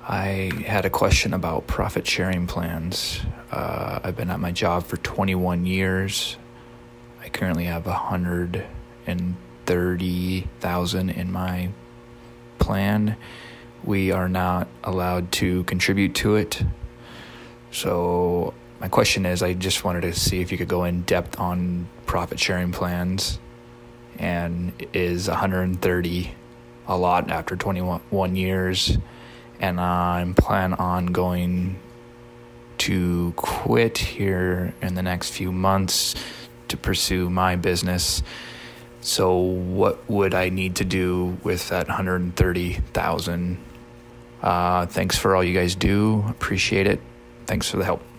I had a question about profit-sharing plans. Uh, I've been at my job for twenty-one years. I currently have one hundred thirty thousand dollars in my plan. We are not allowed to contribute to it. So my question is, I just wanted to see if you could go in depth on profit-sharing plans. And is one hundred thirty a lot after twenty-one years? And I'm plan on going to quit here in the next few months to pursue my business. So what would I need to do with that one hundred thirty thousand dollars? Uh, thanks for all you guys do. Appreciate it. Thanks for the help.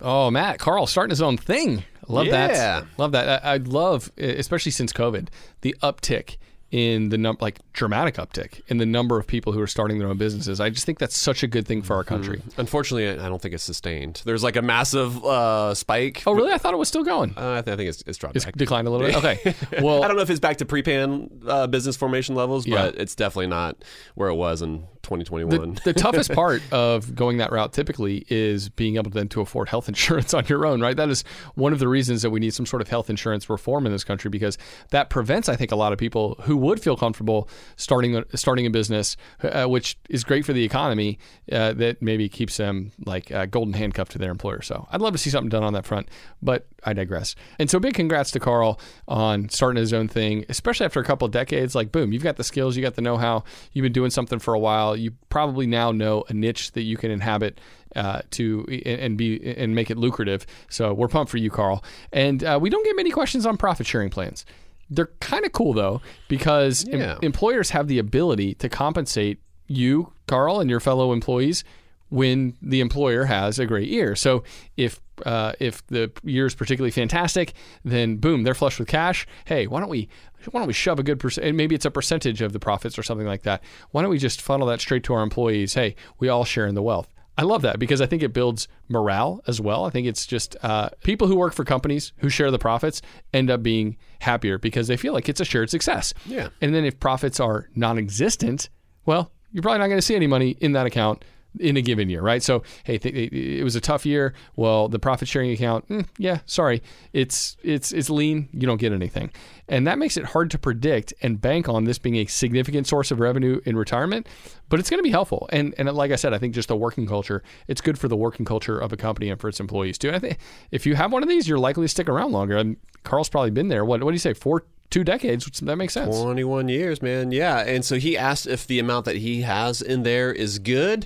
Oh, Matt, Carl starting his own thing. I love
Yeah.
that. Love that. I, I love, especially since COVID, the uptick in the number, like dramatic uptick in the number of people who are starting their own businesses. I just think that's such a good thing for our country.
Mm. Unfortunately, I don't think it's sustained. There's like a massive uh, spike.
Oh, really? I thought it was still going.
Uh, I, th- I think it's, it's dropped
It's
back.
declined a little bit. Okay. Well,
I don't know if it's back to pre-pan uh, business formation levels,
Yeah.
but it's definitely not where it was in twenty twenty-one.
The, the toughest part of going that route typically is being able then to afford health insurance on your own, right? That is one of the reasons that we need some sort of health insurance reform in this country, because that prevents, I think, a lot of people who would feel comfortable starting a, starting a business, uh, which is great for the economy, uh, that maybe keeps them like uh, golden handcuffed to their employer. So I'd love to see something done on that front, but I digress. And so big congrats to Carl on starting his own thing, especially after a couple of decades. Like, boom, you've got the skills, you got the know-how, you've been doing something for a while. You probably now know a niche that you can inhabit uh, to and be and make it lucrative. So we're pumped for you, Carl. And uh, we don't get many questions on profit sharing plans. They're kind of cool though, because
Yeah.
em- employers have the ability to compensate you, Carl, and your fellow employees when the employer has a great year. So if uh, if the year is particularly fantastic, then boom, they're flush with cash. Hey, why don't we why don't we shove a good percent? And maybe it's a percentage of the profits or something like that. Why don't we just funnel that straight to our employees? Hey, we all share in the wealth. I love that because I think it builds morale as well. I think it's just uh, people who work for companies who share the profits end up being happier because they feel like it's a shared success.
Yeah.
And then if profits are non-existent, well, you're probably not going to see any money in that account in a given year, right? So, hey, th- it was a tough year. Well, the profit sharing account, mm, yeah, sorry, it's it's it's lean. You don't get anything, and that makes it hard to predict and bank on this being a significant source of revenue in retirement. But it's going to be helpful, and and like I said, I think just the working culture, it's good for the working culture of a company and for its employees too. And I think if you have one of these, you're likely to stick around longer. And Carl's probably been there. What what do you say? Four. Two decades, which that makes sense.
twenty-one years, man. Yeah. And so he asked if the amount that he has in there is good.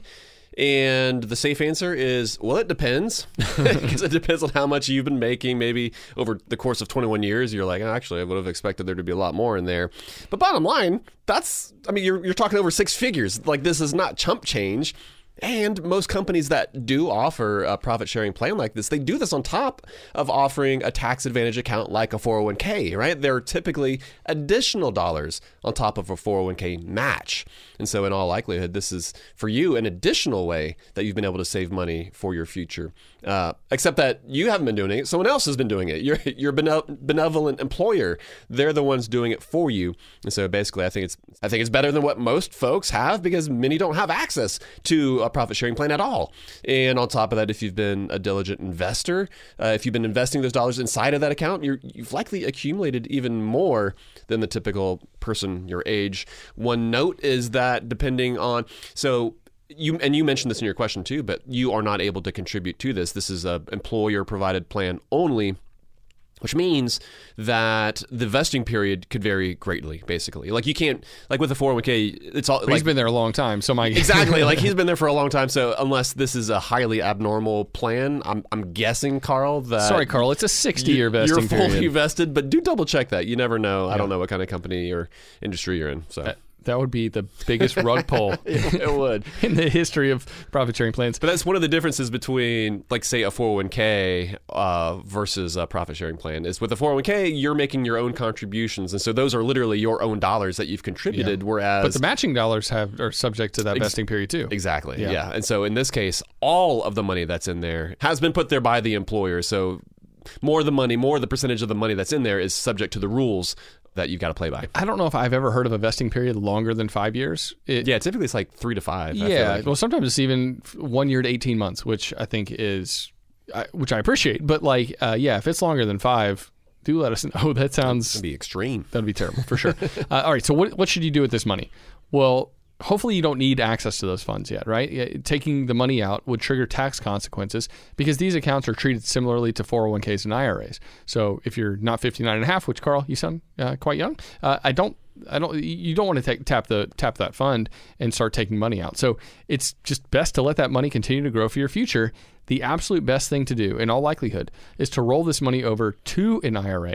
And the safe answer is, well, it depends. Because it depends on how much you've been making. Maybe over the course of twenty-one years, you're like, oh, actually, I would have expected there to be a lot more in there. But bottom line, that's, I mean, you're, you're talking over six figures. Like, this is not chump change. And most companies that do offer a profit sharing plan like this, they do this on top of offering a tax advantage account like a four oh one k, right? They're typically additional dollars on top of a four oh one k match. And so in all likelihood, this is for you an additional way that you've been able to save money for your future. Uh, except that you haven't been doing it. Someone else has been doing it. Your your benevolent employer, they're the ones doing it for you. And so basically, I think it's I think it's better than what most folks have because many don't have access to a profit sharing plan at all. And on top of that, if you've been a diligent investor, uh, if you've been investing those dollars inside of that account, you're, you've likely accumulated even more than the typical person your age. One note is that depending on so. You and you mentioned this in your question too, but you are not able to contribute to this. This is a employer provided plan only, which means that the vesting period could vary greatly. Basically, like you can't like with a four oh one k, it's all.
But
like,
he's been there a long time, so my
exactly like he's been there for a long time. So unless this is a highly abnormal plan, I'm I'm guessing, Carl. That
sorry, Carl, it's a sixty-year vesting
You're fully
period.
vested, but do double check that. You never know. I don't know what kind of company or industry you're in. So.
Uh, That would be the biggest rug pull
it would
in the history of profit sharing plans.
But that's one of the differences between, like, say, a four oh one k uh, versus a profit sharing plan is with a four oh one k, you're making your own contributions. And so those are literally your own dollars that you've contributed.
Yeah.
Whereas.
But the matching dollars have are subject to that
Ex-
vesting period too.
Exactly.
Yeah.
Yeah. And so in this case, all of the money that's in there has been put there by the employer. So more of the money, more of the percentage of the money that's in there is subject to the rules that you've got to play by.
I don't know if I've ever heard of a vesting period longer than five years. It,
Yeah, typically it's like three to five. I feel
yeah.
like.
Well, sometimes it's even one year to eighteen months, which I think is, I- which I appreciate. But like, uh, yeah, if it's longer than five, do let us know. That sounds
It'd be extreme.
That'd be terrible for sure. uh, all right. So what what should you do with this money? Well, hopefully you don't need access to those funds yet, right? Yeah, taking the money out would trigger tax consequences because these accounts are treated similarly to four oh one k's and I R As. So if you're not fifty-nine and a half, which Carl, you sound uh, quite young, uh, I don't, I don't, you don't want to take, tap the tap that fund and start taking money out. So it's just best to let that money continue to grow for your future. The absolute best thing to do, in all likelihood, is to roll this money over to an I R A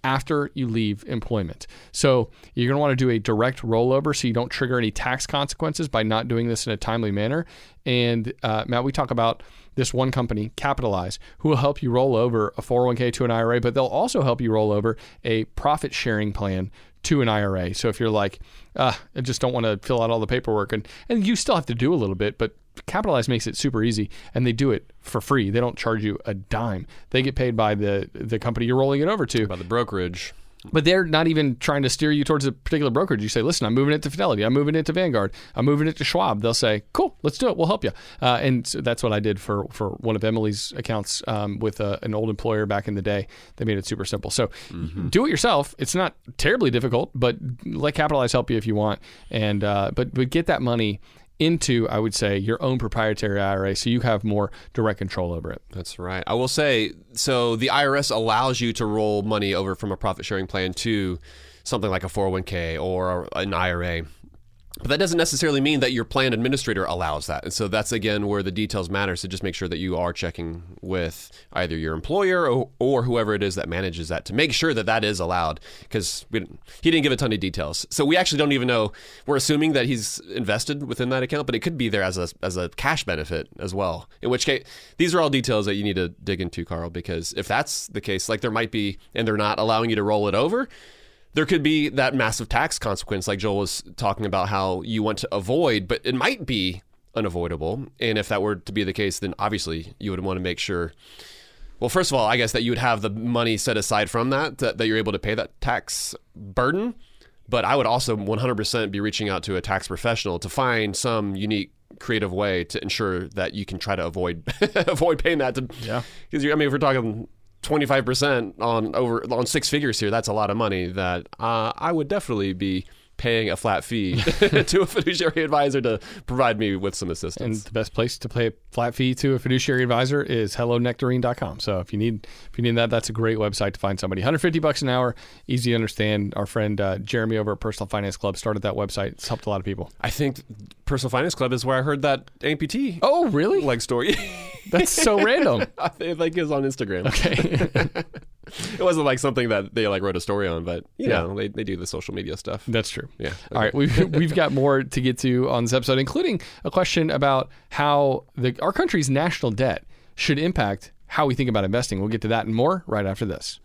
after you leave employment. So you're going to want to do a direct rollover so you don't trigger any tax consequences by not doing this in a timely manner. And uh, Matt, we talk about this one company, Capitalize, who will help you roll over a four oh one k to an I R A, but they'll also help you roll over a profit sharing plan to an I R A. So if you're like, uh, I just don't want to fill out all the paperwork, and, and you still have to do a little bit, but Capitalize makes it super easy, and they do it for free. They don't charge you a dime. They get paid by the, the company you're rolling it over to.
By the brokerage.
But they're not even trying to steer you towards a particular brokerage. You say, listen, I'm moving it to Fidelity. I'm moving it to Vanguard. I'm moving it to Schwab. They'll say, cool, let's do it. We'll help you. Uh, and so that's what I did for, for one of Emily's accounts um, with a, an old employer back in the day. They made it super simple. So mm-hmm. do it yourself. It's not terribly difficult, but let Capitalize help you if you want. And uh, but, but get that money into, I would say, your own proprietary I R A so you have more direct control over it.
That's right. I will say, so the I R S allows you to roll money over from a profit sharing plan to something like a four oh one k or an I R A. But that doesn't necessarily mean that your plan administrator allows that. And so that's, again, where the details matter. So just make sure that you are checking with either your employer or, or whoever it is that manages that to make sure that that is allowed, because we didn't, he didn't give a ton of details. So we actually don't even know. We're assuming that he's invested within that account, but it could be there as a as a cash benefit as well. In which case, these are all details that you need to dig into, Carl, because if that's the case, like there might be, and they're not allowing you to roll it over, there could be that massive tax consequence like Joel was talking about how you want to avoid, but it might be unavoidable. And if that were to be the case, then obviously you would want to make sure, well, first of all, I guess that you would have the money set aside from that, that, that you're able to pay that tax burden. But I would also one hundred percent be reaching out to a tax professional to find some unique creative way to ensure that you can try to avoid avoid paying that. To,
yeah.
Because, I mean, if we're talking twenty-five percent on over on six figures here, that's a lot of money that uh, I would definitely be paying a flat fee to a fiduciary advisor to provide me with some assistance.
And the best place to pay a flat fee to a fiduciary advisor is hello nectarine dot com. So if you need if you need that, that's a great website to find somebody. one hundred fifty bucks an hour, easy to understand. Our friend uh, Jeremy over at Personal Finance Club started that website. It's helped a lot of people.
I think Personal Finance Club is where I heard that amputee
oh, really?
leg story.
That's so random.
I think it was on Instagram.
Okay.
It wasn't like something that they like wrote a story on, but you
yeah.
know, they, they do the social media stuff.
That's true.
Yeah. Okay.
All right. We've, we've got more to get to on this episode, including a question about how the, our country's national debt should impact how we think about investing. We'll get to that and more right after this.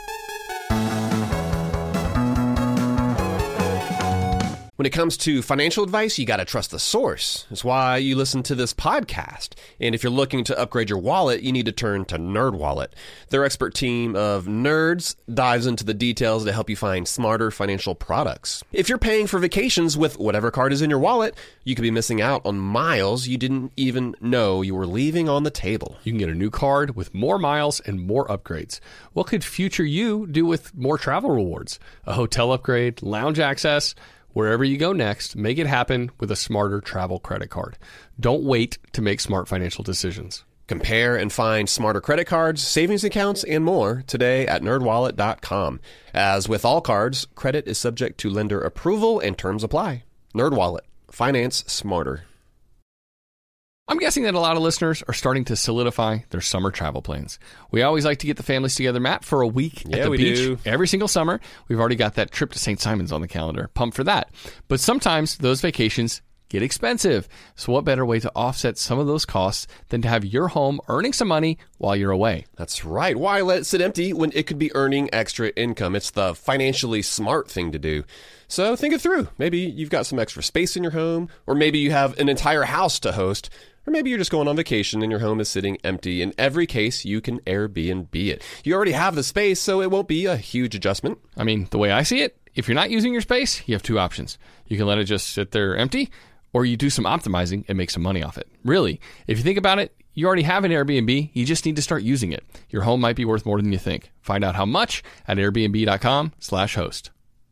When it comes to financial advice, you got to trust the source. That's why you listen to this podcast. And if you're looking to upgrade your wallet, you need to turn to NerdWallet. Their expert team of nerds dives into the details to help you find smarter financial products. If you're paying for vacations with whatever card is in your wallet, you could be missing out on miles you didn't even know you were leaving on the table.
You can get a new card with more miles and more upgrades. What could future you do with more travel rewards? A hotel upgrade, lounge access. Wherever you go next, make it happen with a smarter travel credit card. Don't wait to make smart financial decisions.
Compare and find smarter credit cards, savings accounts, and more today at nerd wallet dot com. As with all cards, credit is subject to lender approval and terms apply. NerdWallet. Finance smarter.
I'm guessing that a lot of listeners are starting to solidify their summer travel plans. We always like to get the families together, Matt, for a week
yeah,
at the
we
beach
do.
every single summer. We've already got that trip to Saint Simons on the calendar. Pumped for that. But sometimes those vacations get expensive. So what better way to offset some of those costs than to have your home earning some money while you're away?
That's right. Why let it sit empty when it could be earning extra income? It's the financially smart thing to do. So think it through. Maybe you've got some extra space in your home, or maybe you have an entire house to host. Or maybe you're just going on vacation and your home is sitting empty. In every case, you can Airbnb it. You already have the space, so it won't be a huge adjustment.
I mean, the way I see it, if you're not using your space, you have two options. You can let it just sit there empty, or you do some optimizing and make some money off it. Really, if you think about it, you already have an Airbnb. You just need to start using it. Your home might be worth more than you think. Find out how much at airbnb dot com slash host.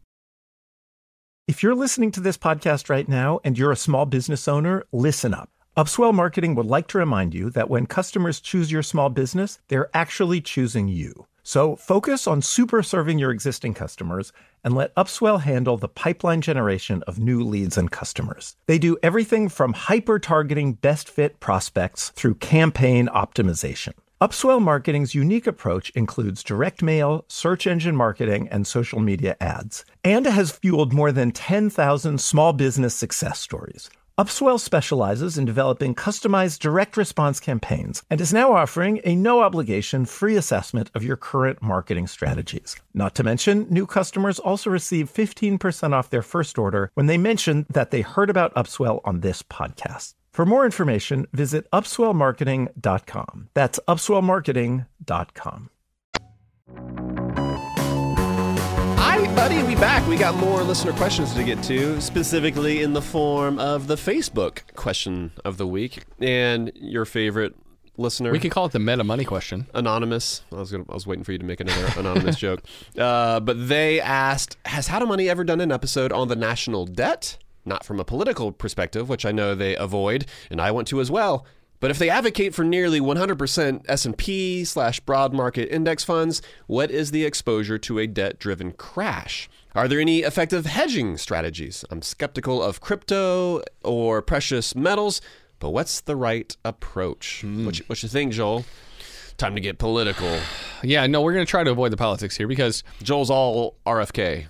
If you're listening to this podcast right now and you're a small business owner, listen up. Upswell Marketing would like to remind you that when customers choose your small business, they're actually choosing you. So focus on super serving your existing customers and let Upswell handle the pipeline generation of new leads and customers. They do everything from hyper-targeting best fit prospects through campaign optimization. Upswell Marketing's unique approach includes direct mail, search engine marketing, and social media ads, and has fueled more than ten thousand small business success stories. Upswell specializes in developing customized direct response campaigns and is now offering a no-obligation free assessment of your current marketing strategies. Not to mention, new customers also receive fifteen percent off their first order when they mention that they heard about Upswell on this podcast. For more information, visit upswell marketing dot com. That's upswell marketing dot com.
Hi, buddy. We back. We got more listener questions to get to, specifically in the form of the Facebook question of the week. And your favorite listener,
We could call it the meta money question.
Anonymous. I was gonna, I was waiting for you to make another anonymous joke. Uh, but they asked, has How to Money ever done an episode on the national debt? Not from a political perspective, which I know they avoid, and I want to as well. But if they advocate for nearly one hundred percent S and P slash broad market index funds, what is the exposure to a debt-driven crash? Are there any effective hedging strategies? I'm skeptical of crypto or precious metals, but what's the right approach? Mm. What, you, what you think, Joel? Time to get political.
Yeah, no, we're going to try to avoid the politics here because
Joel's all R F K.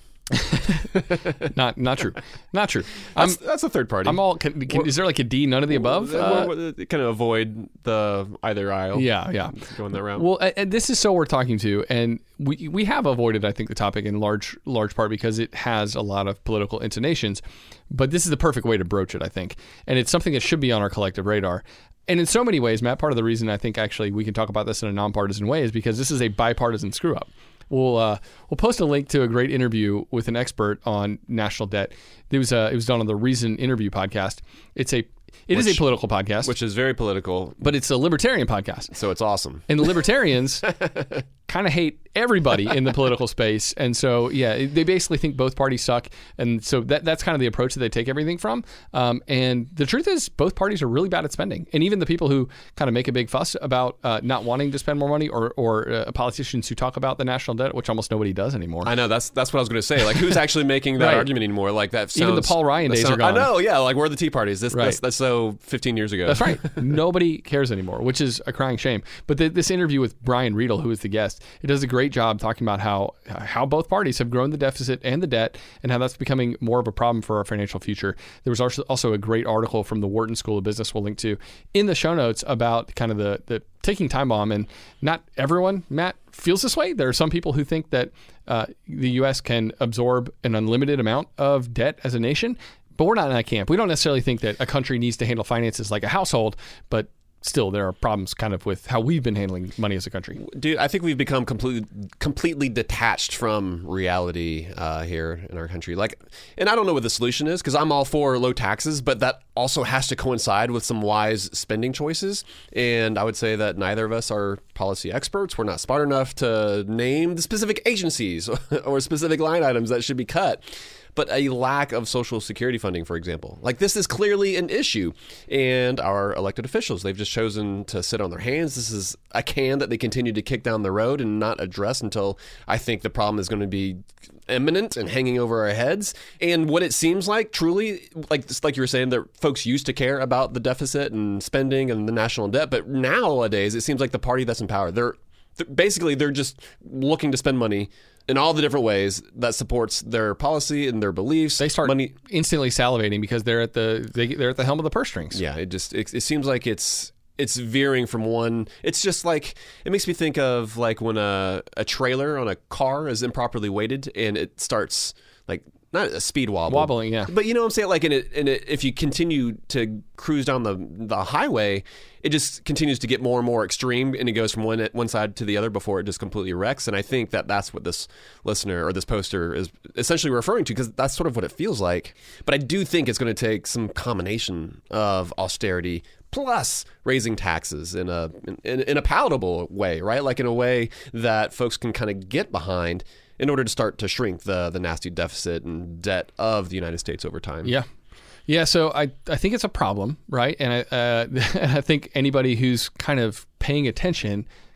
not not true. Not true.
That's, that's a third party.
I'm all. Can, can, is there like a D? None of the above.
Uh, kind of avoid the either aisle.
Yeah, yeah.
Going that route.
Well, and this is so worth talking to, and we we have avoided, I think, the topic in large large part because it has a lot of political intonations. But this is the perfect way to broach it, I think, and it's something that should be on our collective radar. And in so many ways, Matt, part of the reason I think actually we can talk about this in a nonpartisan way is because this is a bipartisan screw up. We'll uh, we'll post a link to a great interview with an expert on national debt. It was uh, it was done on the Reason Interview podcast. It's a it which, is a political podcast,
which is very political,
but it's a libertarian podcast.
So it's awesome.
And the libertarians kind of hate everybody in the political space, and so yeah, they basically think both parties suck, and so that that's kind of the approach that they take everything from. Um, and the truth is, both parties are really bad at spending, and even the people who kind of make a big fuss about uh, not wanting to spend more money, or or uh, politicians who talk about the national debt, which almost nobody does anymore.
I know that's that's what I was going to say. Like, who's actually making that right. argument anymore? Like that. Sounds,
even the Paul Ryan days
sounds,
are gone.
I know. Yeah. Like where are the Tea Parties? This right. that's, that's so fifteen years ago.
That's right. Nobody cares anymore, which is a crying shame. But the, this interview with Brian Riedel, who is the guest, it does a great job talking about how how both parties have grown the deficit and the debt, and how that's becoming more of a problem for our financial future. There was also, also a great article from the Wharton School of Business we'll link to in the show notes about kind of the, the ticking time bomb. And not everyone, Matt, feels this way. There are some people who think that uh, the U S can absorb an unlimited amount of debt as a nation, but we're not in that camp. We don't necessarily think that a country needs to handle finances like a household, but still, there are problems kind of with how we've been handling money as a country.
Dude, I think we've become completely completely detached from reality uh, here in our country. Like, and I don't know what the solution is, because I'm all for low taxes, but that also has to coincide with some wise spending choices. And I would say that neither of us are policy experts. We're not smart enough to name the specific agencies or specific line items that should be cut. But a lack of Social Security funding, for example. Like, this is clearly an issue. And our elected officials, they've just chosen to sit on their hands. This is a can that they continue to kick down the road and not address until I think the problem is going to be imminent and hanging over our heads. And what it seems like, truly, like just like you were saying, that folks used to care about the deficit and spending and the national debt. But nowadays, it seems like the party that's in power, they're, they're basically, they're just looking to spend money in all the different ways that supports their policy and their beliefs.
They start money instantly salivating because they're at the they, they're at the helm of the purse strings.
Yeah, it just it, it seems like it's it's veering from one. It's just like, it makes me think of like when a a trailer on a car is improperly weighted and it starts like not a speed wobble,
wobbling, yeah.
But you know what I'm saying? Like, in it, in it, if you continue to cruise down the the highway, it just continues to get more and more extreme, and it goes from one one side to the other before it just completely wrecks. And I think that that's what this listener or this poster is essentially referring to, because that's sort of what it feels like. But I do think it's going to take some combination of austerity plus raising taxes in a in, in a palatable way, right? Like in a way that folks can kind of get behind, in order to start to shrink the the nasty deficit and debt of the United States over time.
Yeah. Yeah, so I, I think it's a problem, right? And I, uh, I think anybody who's kind of paying attention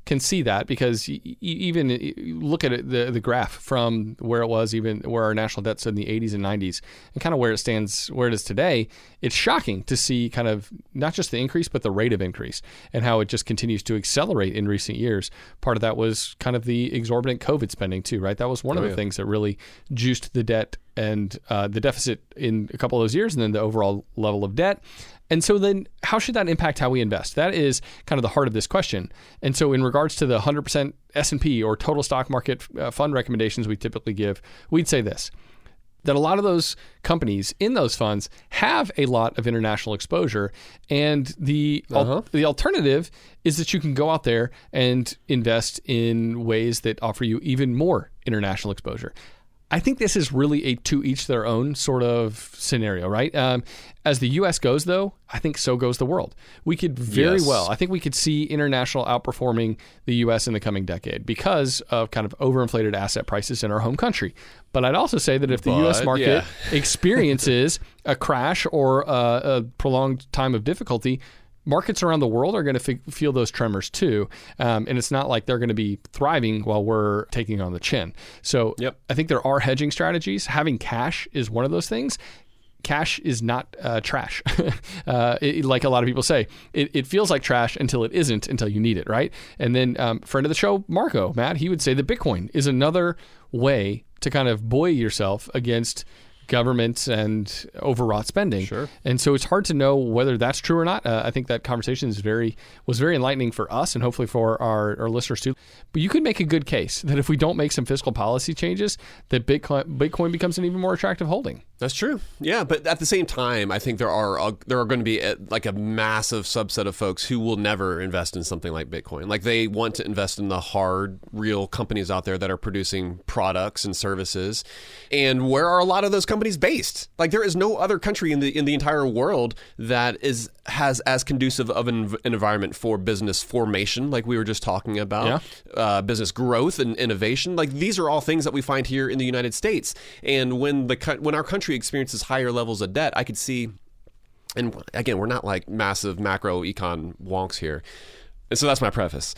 can see that because y- y- even y- look at it, the the graph from where it was, even where our national debt stood in the eighties and nineties, and kind of where it stands, where it is today. It's shocking to see kind of not just the increase, but the rate of increase and how it just continues to accelerate in recent years. Part of that was kind of the exorbitant COVID spending too, right? That was one
Oh,
of the
yeah.
things that really juiced the debt and uh, the deficit in a couple of those years, and then the overall level of debt. And so then how should that impact how we invest? That is kind of the heart of this question. And so in regards to the one hundred percent S and P or total stock market uh, fund recommendations we typically give, we'd say this, that a lot of those companies in those funds have a lot of international exposure. And the,
Uh-huh.
al- the alternative is that you can go out there and invest in ways that offer you even more international exposure. I think this is really a to each their own sort of scenario, right? Um, as the U S goes, though, I think so goes the world. We could very
Yes.
well, I think we could see international outperforming the U S in the coming decade because of kind of overinflated asset prices in our home country. But I'd also say that if the U S
But,
market
yeah.
experiences a crash or a, a prolonged time of difficulty, markets around the world are going to f- feel those tremors too. Um, and it's not like they're going to be thriving while we're taking on the chin. So
Yep.
I think there are hedging strategies. Having cash is one of those things. Cash is not uh, trash. uh, it, like a lot of people say, it, it feels like trash until it isn't, until you need it, right? And then um, friend of the show, Marco, Matt, he would say that Bitcoin is another way to kind of buoy yourself against government and overwrought spending.
Sure.
And so it's hard to know whether that's true or not. Uh, I think that conversation is very was very enlightening for us and hopefully for our, our listeners too. But you could make a good case that if we don't make some fiscal policy changes, that Bitcoin Bitcoin becomes an even more attractive holding.
That's true. Yeah, but at the same time, I think there are uh, there are going to be a, like a massive subset of folks who will never invest in something like Bitcoin. Like they want to invest in the hard, real companies out there that are producing products and services. And where are a lot of those companies based? Like there is no other country in the in the entire world that is has as conducive of an, an environment for business formation, like we were just talking about,
Yeah.
uh, business growth and innovation. Like these are all things that we find here in the United States. And when the co- when our country experiences higher levels of debt, I could see, and again, we're not like massive macro econ wonks here. And so that's my preface.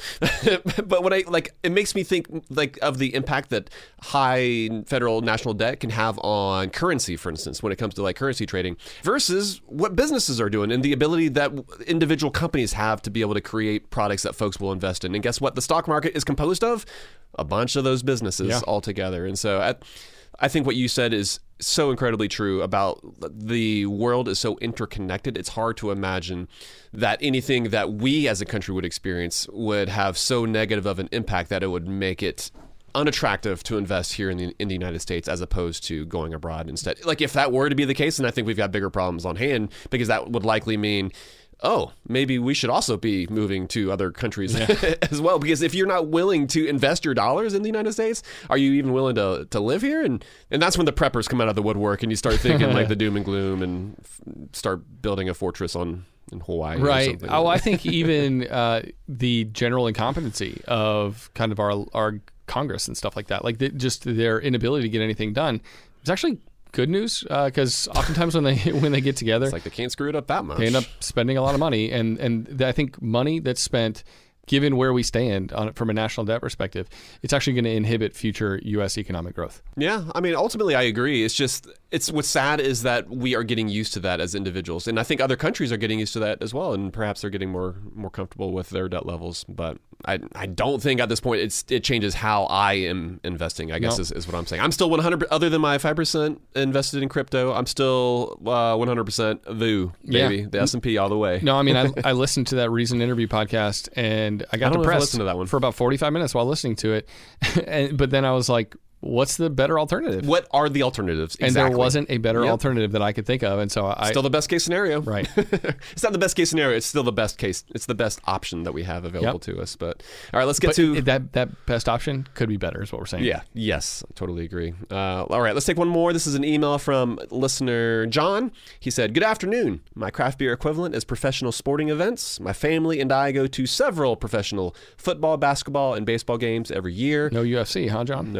But when I like, it makes me think like of the impact that high federal national debt can have on currency, for instance, when it comes to like currency trading versus what businesses are doing and the ability that individual companies have to be able to create products that folks will invest in. And guess what? The stock market is composed of a bunch of those businesses
Yeah.
all together. And so I, I think what you said is so incredibly true about the world is so interconnected. It's hard to imagine that anything that we as a country would experience would have so negative of an impact that it would make it unattractive to invest here in the in the United States as opposed to going abroad instead. Like if that were to be the case, then I think we've got bigger problems on hand because that would likely mean, oh, maybe we should also be moving to other countries yeah. as well. Because if you're not willing to invest your dollars in the United States, are you even willing to to live here? And and that's when the preppers come out of the woodwork and you start thinking like the doom and gloom and f- start building a fortress on in Hawaii.
Right.
Or something.
Oh, I think even uh, the general incompetency of kind of our our Congress and stuff like that, like the, just their inability to get anything done, is actually good news because uh, oftentimes when they when they get together,
it's like they can't screw it up that much.
They end up spending a lot of money, and and I think money that's spent, given where we stand on it from a national debt perspective, it's actually going to inhibit future U S economic growth.
Yeah, I mean, ultimately, I agree. It's just, it's what's sad is that we are getting used to that as individuals, and I think other countries are getting used to that as well, and perhaps they're getting more more comfortable with their debt levels. But I I don't think at this point it's it changes how I am investing. I guess
No.
is, is what I'm saying. I'm still one hundred other than my five percent invested in crypto. I'm still uh, one hundred percent V U, baby,
Yeah.
the S and P all the way.
No, I mean, I, I listened to that Reason interview podcast, and I got
I don't know if I
depressed
listened to that one.
for about forty-five minutes while listening to it. and, but then I was like, what's the better alternative?
What are the alternatives?
And
Exactly.
there wasn't a better
Yep.
alternative that I could think of. And so I...
Still the best case scenario.
Right.
It's not the best case scenario. It's still the best case. It's the best option that we have available
Yep.
to us. But all right, let's get
but
to
that that best option could be better is what we're saying.
Yeah. Yes. I totally agree. Uh, all right. Let's take one more. This is an email from listener John. He said, "Good afternoon. My craft beer equivalent is professional sporting events. My family and I go to several professional football, basketball, and baseball games every year."
No U F C, huh, John?
No.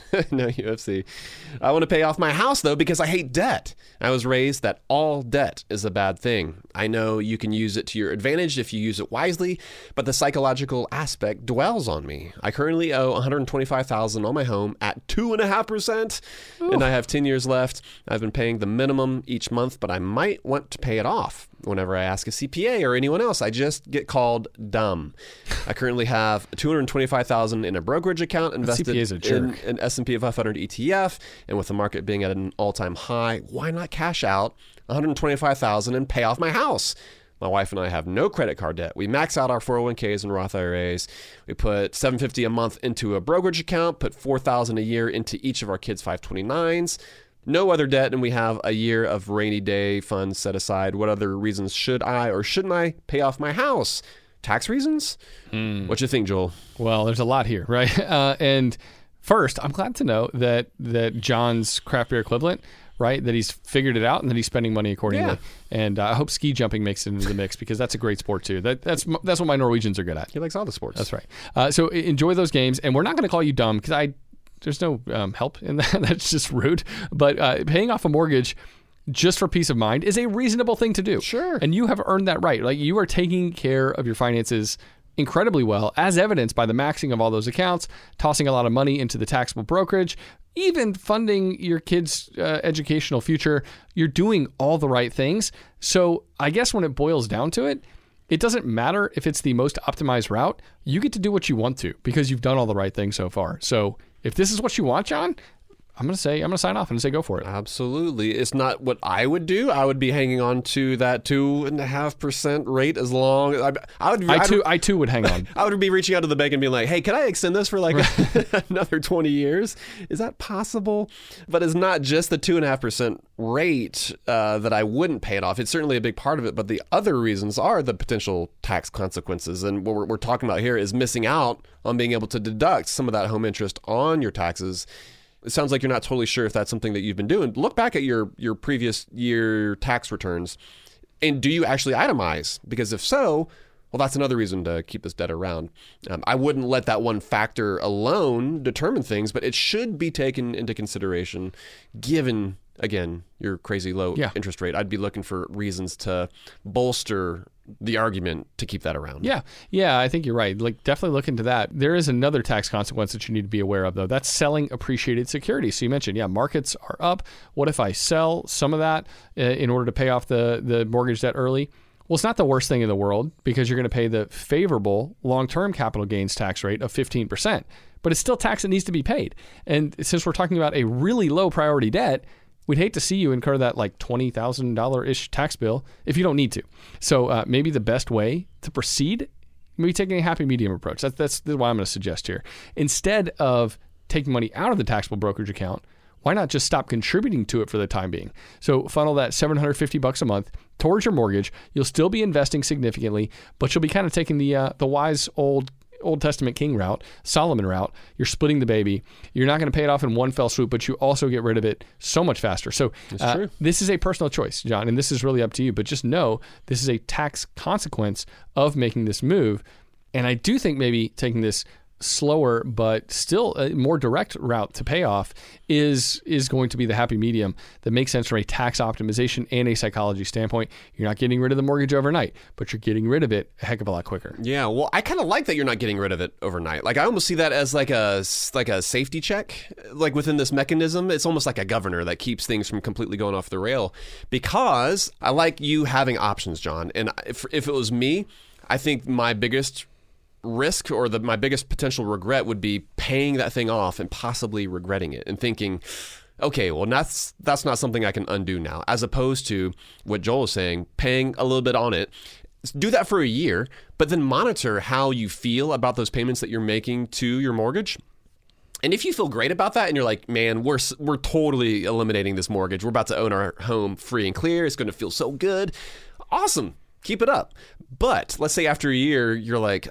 No U F C. I want to pay off my house, though, because I hate debt. I was raised that all debt is a bad thing. I know you can use it to your advantage if you use it wisely, but the psychological aspect dwells on me. I currently owe one hundred twenty-five thousand dollars on my home at two point five percent, and I have ten years left. I've been paying the minimum each month, but I might want to pay it off. Whenever I ask a C P A or anyone else, I just get called dumb. I currently have two hundred twenty-five thousand dollars in a brokerage account invested in an S and P five hundred E T F, and with the market being at an all-time high, why not cash out one hundred twenty-five thousand dollars and pay off my house? My wife and I have no credit card debt. We max out our four oh one k's and Roth I R As. We put seven hundred fifty dollars a month into a brokerage account, put four thousand dollars a year into each of our kids' five twenty-nines. No other debt, and we have a year of rainy day funds set aside. What other reasons should I or shouldn't I pay off my house? Tax reasons? Mm. What you think, Joel?
Well, there's a lot here, right? Uh, and first, I'm glad to know that that John's craft beer equivalent, right, that he's figured it out and that he's spending money accordingly. Yeah. And uh, I hope ski jumping makes it into the mix because that's a great sport too. That, that's that's what my Norwegians are good at.
He likes all the sports.
That's right. Uh, so enjoy those games, and we're not going to call you dumb because I. There's no um, help in that. That's just rude. But uh, paying off a mortgage just for peace of mind is a reasonable thing to do.
Sure.
And you have earned that right. Like you are taking care of your finances incredibly well, as evidenced by the maxing of all those accounts, tossing a lot of money into the taxable brokerage, even funding your kids' uh, educational future. You're doing all the right things. So I guess when it boils down to it, it doesn't matter if it's the most optimized route. You get to do what you want to because you've done all the right things so far. So if this is what you want, John, I'm going to say, I'm going to sign off and say go for it.
Absolutely. It's not what I would do. I would be hanging on to that two and a half percent rate as long as I, I would.
I too, I too would hang on.
I would be reaching out to the bank and being like, hey, can I extend this for like right. another twenty years? Is that possible? But it's not just the two and a half percent rate uh, that I wouldn't pay it off. It's certainly a big part of it. But the other reasons are the potential tax consequences. And what we're, we're talking about here is missing out on being able to deduct some of that home interest on your taxes. It sounds like you're not totally sure if that's something that you've been doing. Look back at your, your previous year tax returns, and do you actually itemize? Because if so, well, that's another reason to keep this debt around. Um, I wouldn't let that one factor alone determine things, but it should be taken into consideration given, again, your crazy low
yeah.
interest rate. I'd be looking for reasons to bolster the argument to keep that around.
Yeah. Yeah, I think you're right. Like, definitely look into that. There is another tax consequence that you need to be aware of, though. That's selling appreciated securities. So you mentioned, yeah, markets are up. What if I sell some of that uh, in order to pay off the, the mortgage debt early? Well, it's not the worst thing in the world because you're going to pay the favorable long-term capital gains tax rate of fifteen percent. But it's still tax that needs to be paid. And since we're talking about a really low priority debt, we'd hate to see you incur that like twenty thousand dollars-ish tax bill if you don't need to. So uh, maybe the best way to proceed, maybe taking a happy medium approach. That's, that's what I'm going to suggest here. Instead of taking money out of the taxable brokerage account, why not just stop contributing to it for the time being? So funnel that seven hundred fifty bucks a month towards your mortgage. You'll still be investing significantly, but you'll be kind of taking the uh, the wise old Old Testament king route, Solomon route. You're splitting the baby. You're not going to pay it off in one fell swoop, but you also get rid of it so much faster. So uh, this is a personal choice, John, and this is really up to you. But just know this is a tax consequence of making this move. And I do think maybe taking this slower but still a more direct route to pay off is is going to be the happy medium that makes sense from a tax optimization and a psychology standpoint. You're not getting rid of the mortgage overnight, but you're getting rid of it a heck of a lot quicker.
Yeah, well, I kind of like that you're not getting rid of it overnight. Like, I almost see that as like a like a safety check. Like, within this mechanism, it's almost like a governor that keeps things from completely going off the rail. Because I like you having options, John. And if, if it was me, I think my biggest risk or the my biggest potential regret would be paying that thing off and possibly regretting it and thinking, okay, well, that's that's not something I can undo now, as opposed to what Joel is saying, paying a little bit on it. Do that for a year, but then monitor how you feel about those payments that you're making to your mortgage. And if you feel great about that and you're like, man, we're we're totally eliminating this mortgage, we're about to own our home free and clear, it's going to feel so good, awesome, keep it up. But let's say after a year, you're like,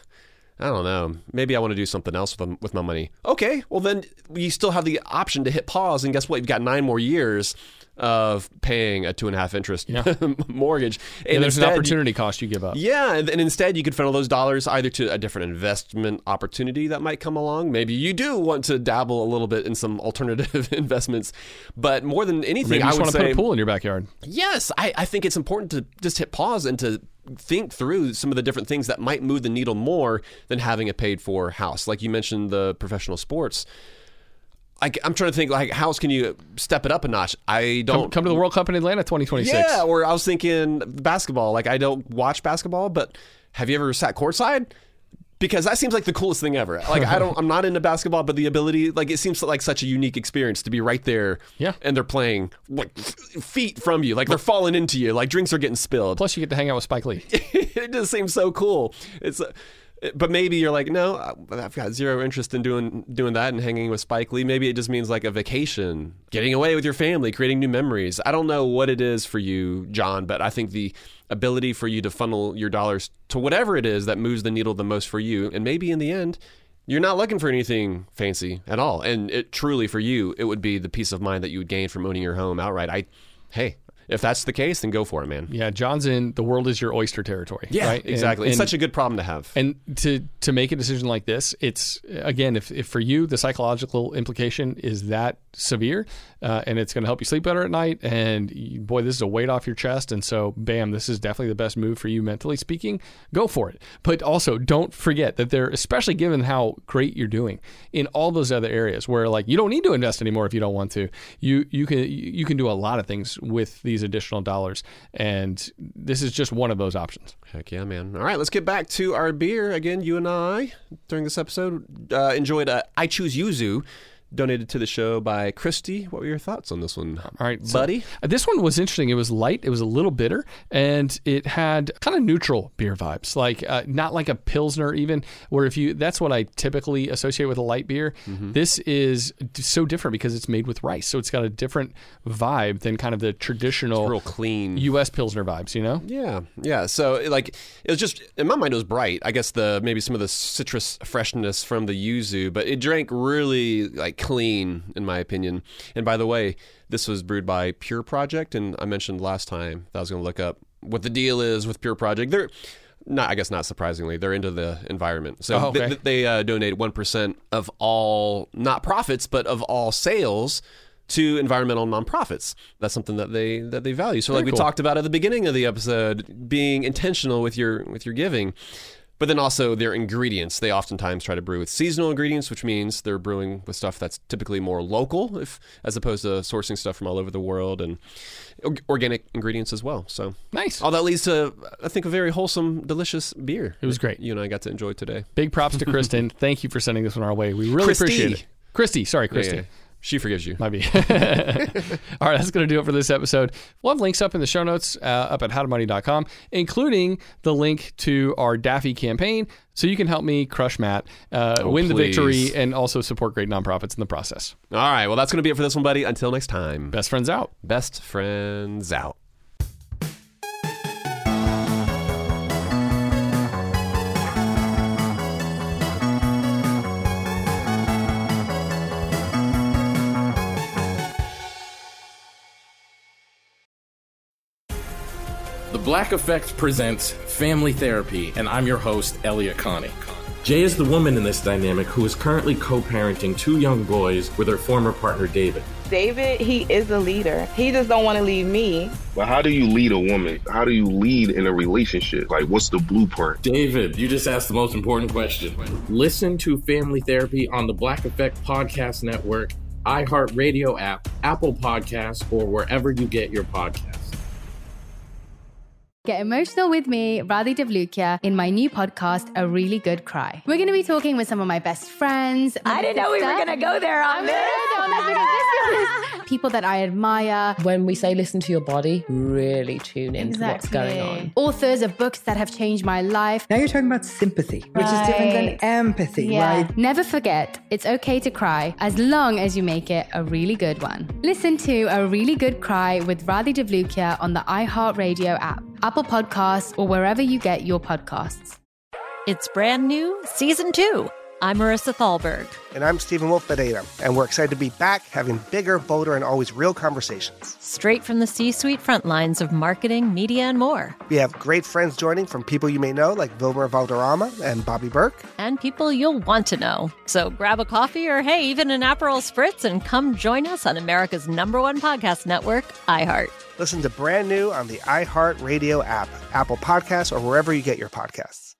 I don't know, maybe I want to do something else with them, with my money. Okay, well then you still have the option to hit pause, and guess what? You've got nine more years of paying a two and a half interest
Yeah.
mortgage. And
Yeah, there's
instead,
an opportunity cost you give up.
Yeah, and, and instead you could funnel those dollars either to a different investment opportunity that might come along. Maybe you do want to dabble a little bit in some alternative investments, but more than anything,
Maybe you
I
just
would
want to
say,
put a pool in your backyard.
yes, I, I think it's important to just hit pause and to think through some of the different things that might move the needle more than having a paid for house. Like you mentioned, the professional sports. Like, I'm trying to think, like, how else can you step it up a notch? I don't...
Come, come to the World Cup in Atlanta twenty twenty-six.
Yeah, or I was thinking basketball. Like, I don't watch basketball, but have you ever sat courtside? Because that seems like the coolest thing ever. Like, I don't, I'm not into basketball, but the ability, like, it seems like such a unique experience to be right there.
Yeah.
And they're playing, like, f- feet from you. Like, they're falling into you. Like, drinks are getting spilled.
Plus, you get to hang out with Spike Lee.
It just seems so cool. It's... Uh, But maybe you're like, no, I've got zero interest in doing doing that and hanging with Spike Lee. Maybe it just means like a vacation, getting away with your family, creating new memories. I don't know what it is for you, John, but I think the ability for you to funnel your dollars to whatever it is that moves the needle the most for you, and maybe in the end, you're not looking for anything fancy at all. And it truly for you, it would be the peace of mind that you would gain from owning your home outright. I, hey. If that's the case, then go for it, man.
Yeah, John's in the world is your oyster territory.
Yeah,
right?
exactly.
And,
it's
and,
such a good problem to have.
And to to make a decision like this, it's, again, if, if for you, the psychological implication is that severe, uh, and it's going to help you sleep better at night, and you, boy, this is a weight off your chest, and so, bam, this is definitely the best move for you mentally speaking, go for it. But also, don't forget that there, especially given how great you're doing in all those other areas where, like, you don't need to invest anymore if you don't want to. You, you can you can do a lot of things with these additional dollars. And this is just one of those options.
Heck yeah, man. All right, let's get back to our beer. Again, you and I, during this episode, uh, enjoyed uh, I Choose Yuzu, donated to the show by Christy. What were your thoughts on this one,
all right,
buddy?
So, uh, this one was interesting. It was light. It was a little bitter, and it had kind of neutral beer vibes, like uh, not like a Pilsner even, where if you, that's what I typically associate with a light beer. Mm-hmm. This is so different because it's made with rice, so it's got a different vibe than kind of the traditional
it's real clean
U S Pilsner vibes, you know?
Yeah, yeah. So like it was just, in my mind, it was bright. I guess the maybe some of the citrus freshness from the yuzu, but it drank really like clean, in my opinion. And by the way, this was brewed by Pure Project, and I mentioned last time that I was going to look up what the deal is with Pure Project. They're not, I guess not surprisingly, they're into the environment. So
oh, okay.
they, they uh, donate one percent of all, not profits, but of all sales to environmental nonprofits. That's something that they that they value. So,
Very
like we
cool.
talked about at the beginning of the episode, being intentional with your with your giving. But then also their ingredients. They oftentimes try to brew with seasonal ingredients, which means they're brewing with stuff that's typically more local, if as opposed to sourcing stuff from all over the world, and organic ingredients as well. So
nice.
All that leads to, I think, a very wholesome, delicious beer.
It was great.
You and I got to enjoy today.
Big props to Kristen. Thank you for sending this one our way. We really
Christy.
appreciate it. Christy, sorry, Christy.
Yeah, yeah. She forgives you.
Might be. All right, that's going to do it for this episode. We'll have links up in the show notes uh, up at how to money dot com, including the link to our Daffy campaign, so you can help me crush Matt, uh,
oh,
win
please.
the victory, and also support great nonprofits in the process.
All right, well, that's going to be it for this one, buddy. Until next time.
Best friends out.
Best friends out.
The Black Effect presents Family Therapy, and I'm your host, Elliot Connie. Jay is the woman in this dynamic who is currently co-parenting two young boys with her former partner, David.
David, he is a leader. He just don't want to leave me.
But how do you lead a woman? How do you lead in a relationship? Like, what's the blueprint?
David, you just asked the most important question. Listen to Family Therapy on the Black Effect Podcast Network, iHeartRadio app, Apple Podcasts, or wherever you get your podcasts.
Get emotional with me, Radhi Devlukia, in my new podcast, A Really Good Cry. We're going to be talking with some of my best friends.
I didn't know we were going to go there on
I'm
this.
gonna go there on this because people that I admire.
When we say listen to your body, really tune into
Exactly.
what's going on.
Authors of books that have changed my life.
Now you're talking about sympathy, which
Right.
is different than empathy,
Yeah.
right?
Never forget, it's okay to cry as long as you make it a really good one. Listen to A Really Good Cry with Radhi Devlukia on the iHeartRadio app, Apple Podcasts, or wherever you get your podcasts.
It's brand new, season two. I'm Marissa Thalberg.
And I'm Stephen Wolf Bedeta. And we're excited to be back having bigger, bolder, and always real conversations.
Straight from the C-suite front lines of marketing, media, and more.
We have great friends joining from people you may know, like Wilmer Valderrama and Bobby Burke.
And people you'll want to know. So grab a coffee or, hey, even an Aperol Spritz and come join us on America's number one podcast network, iHeart.
Listen to Brand New on the iHeart Radio app, Apple Podcasts, or wherever you get your podcasts.